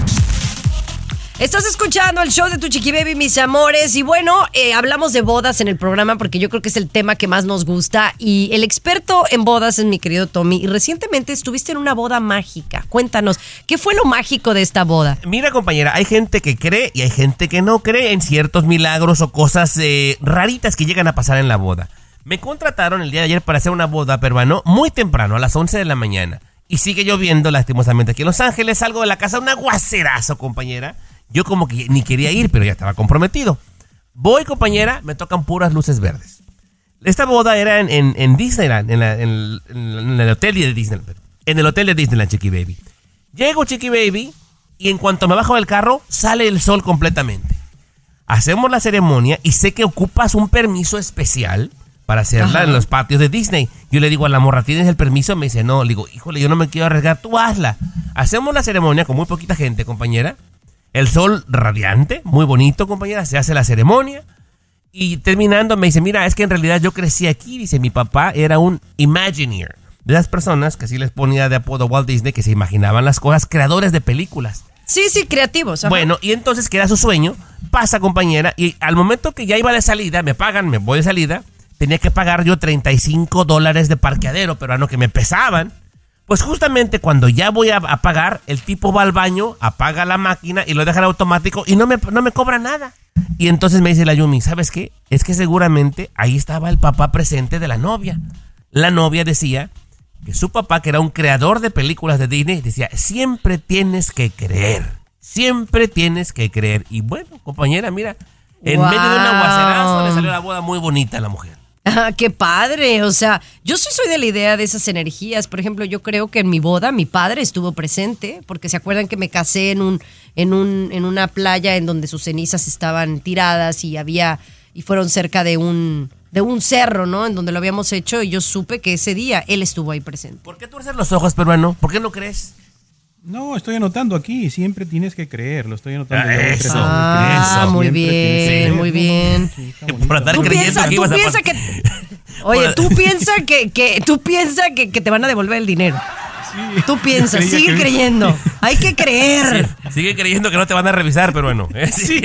[SPEAKER 4] Estás escuchando el show de Tu Chiqui Baby, mis amores. Y bueno, eh, hablamos de bodas en el programa porque yo creo que es el tema que más nos gusta. Y el experto en bodas es mi querido Tommy. Y recientemente estuviste en una boda mágica. Cuéntanos, ¿qué fue lo mágico de esta boda?
[SPEAKER 5] Mira, compañera, hay gente que cree y hay gente que no cree en ciertos milagros o cosas eh, raritas que llegan a pasar en la boda. Me contrataron el día de ayer para hacer una boda peruano muy temprano, a las once de la mañana. Y sigue lloviendo lastimosamente aquí en Los Ángeles. Salgo de la casa, un aguacerazo, compañera. Yo como que ni quería ir, pero ya estaba comprometido. Voy, compañera, me tocan puras luces verdes. Esta boda era en, en, en Disneyland, en, la, en, en el hotel de Disneyland. En el hotel de Disneyland, Chiqui Baby. Llego, Chiqui Baby, y en cuanto me bajo del carro, sale el sol completamente. Hacemos la ceremonia y sé que ocupas un permiso especial para hacerla. Ajá. En los patios de Disney. Yo le digo a la morra, ¿tienes el permiso? Me dice, no. Le digo, híjole, yo no me quiero arriesgar, tú hazla. Hacemos la ceremonia con muy poquita gente, compañera. El sol radiante, muy bonito, compañera. Se hace la ceremonia. Y terminando me dice, mira, es que en realidad yo crecí aquí. Dice, mi papá era un Imagineer. De las personas que así les ponía de apodo Walt Disney, que se imaginaban las cosas, creadores de películas.
[SPEAKER 4] Sí, sí, creativos. Ajá.
[SPEAKER 5] Bueno, y entonces que era su sueño, pasa, compañera, y al momento que ya iba de salida, me pagan, me voy de salida, tenía que pagar yo treinta y cinco dólares de parqueadero, pero a no que me pesaban. Pues justamente cuando ya voy a, a pagar, el tipo va al baño, apaga la máquina y lo deja en automático y no me, no me cobra nada. Y entonces me dice la Yumi, ¿sabes qué? Es que seguramente ahí estaba el papá presente de la novia. La novia decía que su papá, que era un creador de películas de Disney, decía, siempre tienes que creer, siempre tienes que creer. Y bueno, compañera, mira, en
[SPEAKER 4] wow.
[SPEAKER 5] medio de un aguacerazo le salió la boda muy bonita a la mujer.
[SPEAKER 4] Ah, qué padre, o sea, yo sí soy de la idea de esas energías. Por ejemplo, yo creo que en mi boda mi padre estuvo presente, porque se acuerdan que me casé en un en un en una playa en donde sus cenizas estaban tiradas y había y fueron cerca de un de un cerro, ¿no? En donde lo habíamos hecho y yo supe que ese día él estuvo ahí presente.
[SPEAKER 5] ¿Por qué tuerces los ojos, peruano? ¿Por qué no crees?
[SPEAKER 6] No, estoy anotando aquí, siempre tienes que creer, lo estoy anotando.
[SPEAKER 5] Ah,
[SPEAKER 6] yo,
[SPEAKER 5] eso,
[SPEAKER 4] ah,
[SPEAKER 5] eso.
[SPEAKER 4] muy bien, muy bien.
[SPEAKER 6] Sí,
[SPEAKER 5] Por andar
[SPEAKER 4] Tú
[SPEAKER 5] creyendo
[SPEAKER 4] piensas,
[SPEAKER 5] que
[SPEAKER 4] tú
[SPEAKER 5] ibas a
[SPEAKER 4] piensas
[SPEAKER 5] pas-
[SPEAKER 4] que... Oye, tú piensas que, que, tú piensas que, que te van a devolver el dinero.
[SPEAKER 6] Sí,
[SPEAKER 4] Tú piensas,
[SPEAKER 6] yo creía
[SPEAKER 4] sigue
[SPEAKER 6] que-
[SPEAKER 4] creyendo. Hay que creer.
[SPEAKER 5] Sí, sigue creyendo que no te van a revisar, peruano. ¿eh? Sí.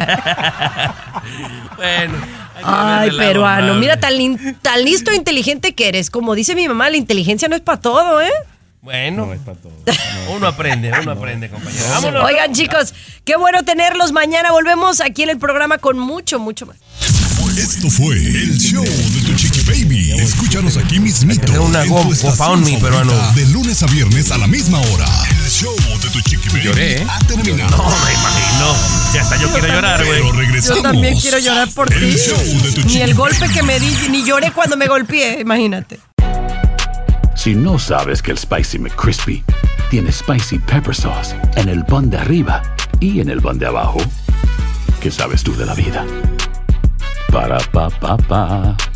[SPEAKER 5] Bueno. hay que
[SPEAKER 4] Ay,
[SPEAKER 5] verle la
[SPEAKER 4] peruano,
[SPEAKER 5] amable.
[SPEAKER 4] mira tan, lin- tan listo e inteligente que eres. Como dice mi mamá, la inteligencia no es para todo, ¿eh?
[SPEAKER 5] Bueno,
[SPEAKER 6] No, es para todo.
[SPEAKER 5] uno aprende, uno aprende, compañero. Vámonos.
[SPEAKER 4] Oigan, chicos, qué bueno tenerlos. Mañana volvemos aquí en el programa con mucho, mucho más.
[SPEAKER 2] Esto fue el show de tu Chiqui Baby. Escúchanos aquí mismito.
[SPEAKER 5] hacer una
[SPEAKER 2] en
[SPEAKER 5] go-
[SPEAKER 2] tu estación
[SPEAKER 5] GoFundMe,
[SPEAKER 2] favorita,
[SPEAKER 5] peruano.
[SPEAKER 2] de lunes a viernes a la misma hora. El show de tu Chiqui Baby
[SPEAKER 3] Lloré, ¿eh?
[SPEAKER 2] ha terminado.
[SPEAKER 5] No, me imagino. Si hasta yo, quiero llorar, güey.
[SPEAKER 2] Pero regresamos.
[SPEAKER 4] Yo también quiero llorar por
[SPEAKER 2] El
[SPEAKER 4] ti.
[SPEAKER 2] show de tu
[SPEAKER 4] Ni
[SPEAKER 2] Chiqui
[SPEAKER 4] el golpe
[SPEAKER 2] Baby.
[SPEAKER 4] que me di, ni lloré cuando me golpeé, imagínate.
[SPEAKER 1] Si no sabes que el Spicy McCrispy tiene Spicy Pepper Sauce en el pan de arriba y en el pan de abajo, ¿qué sabes tú de la vida? Para, pa, pa, pa.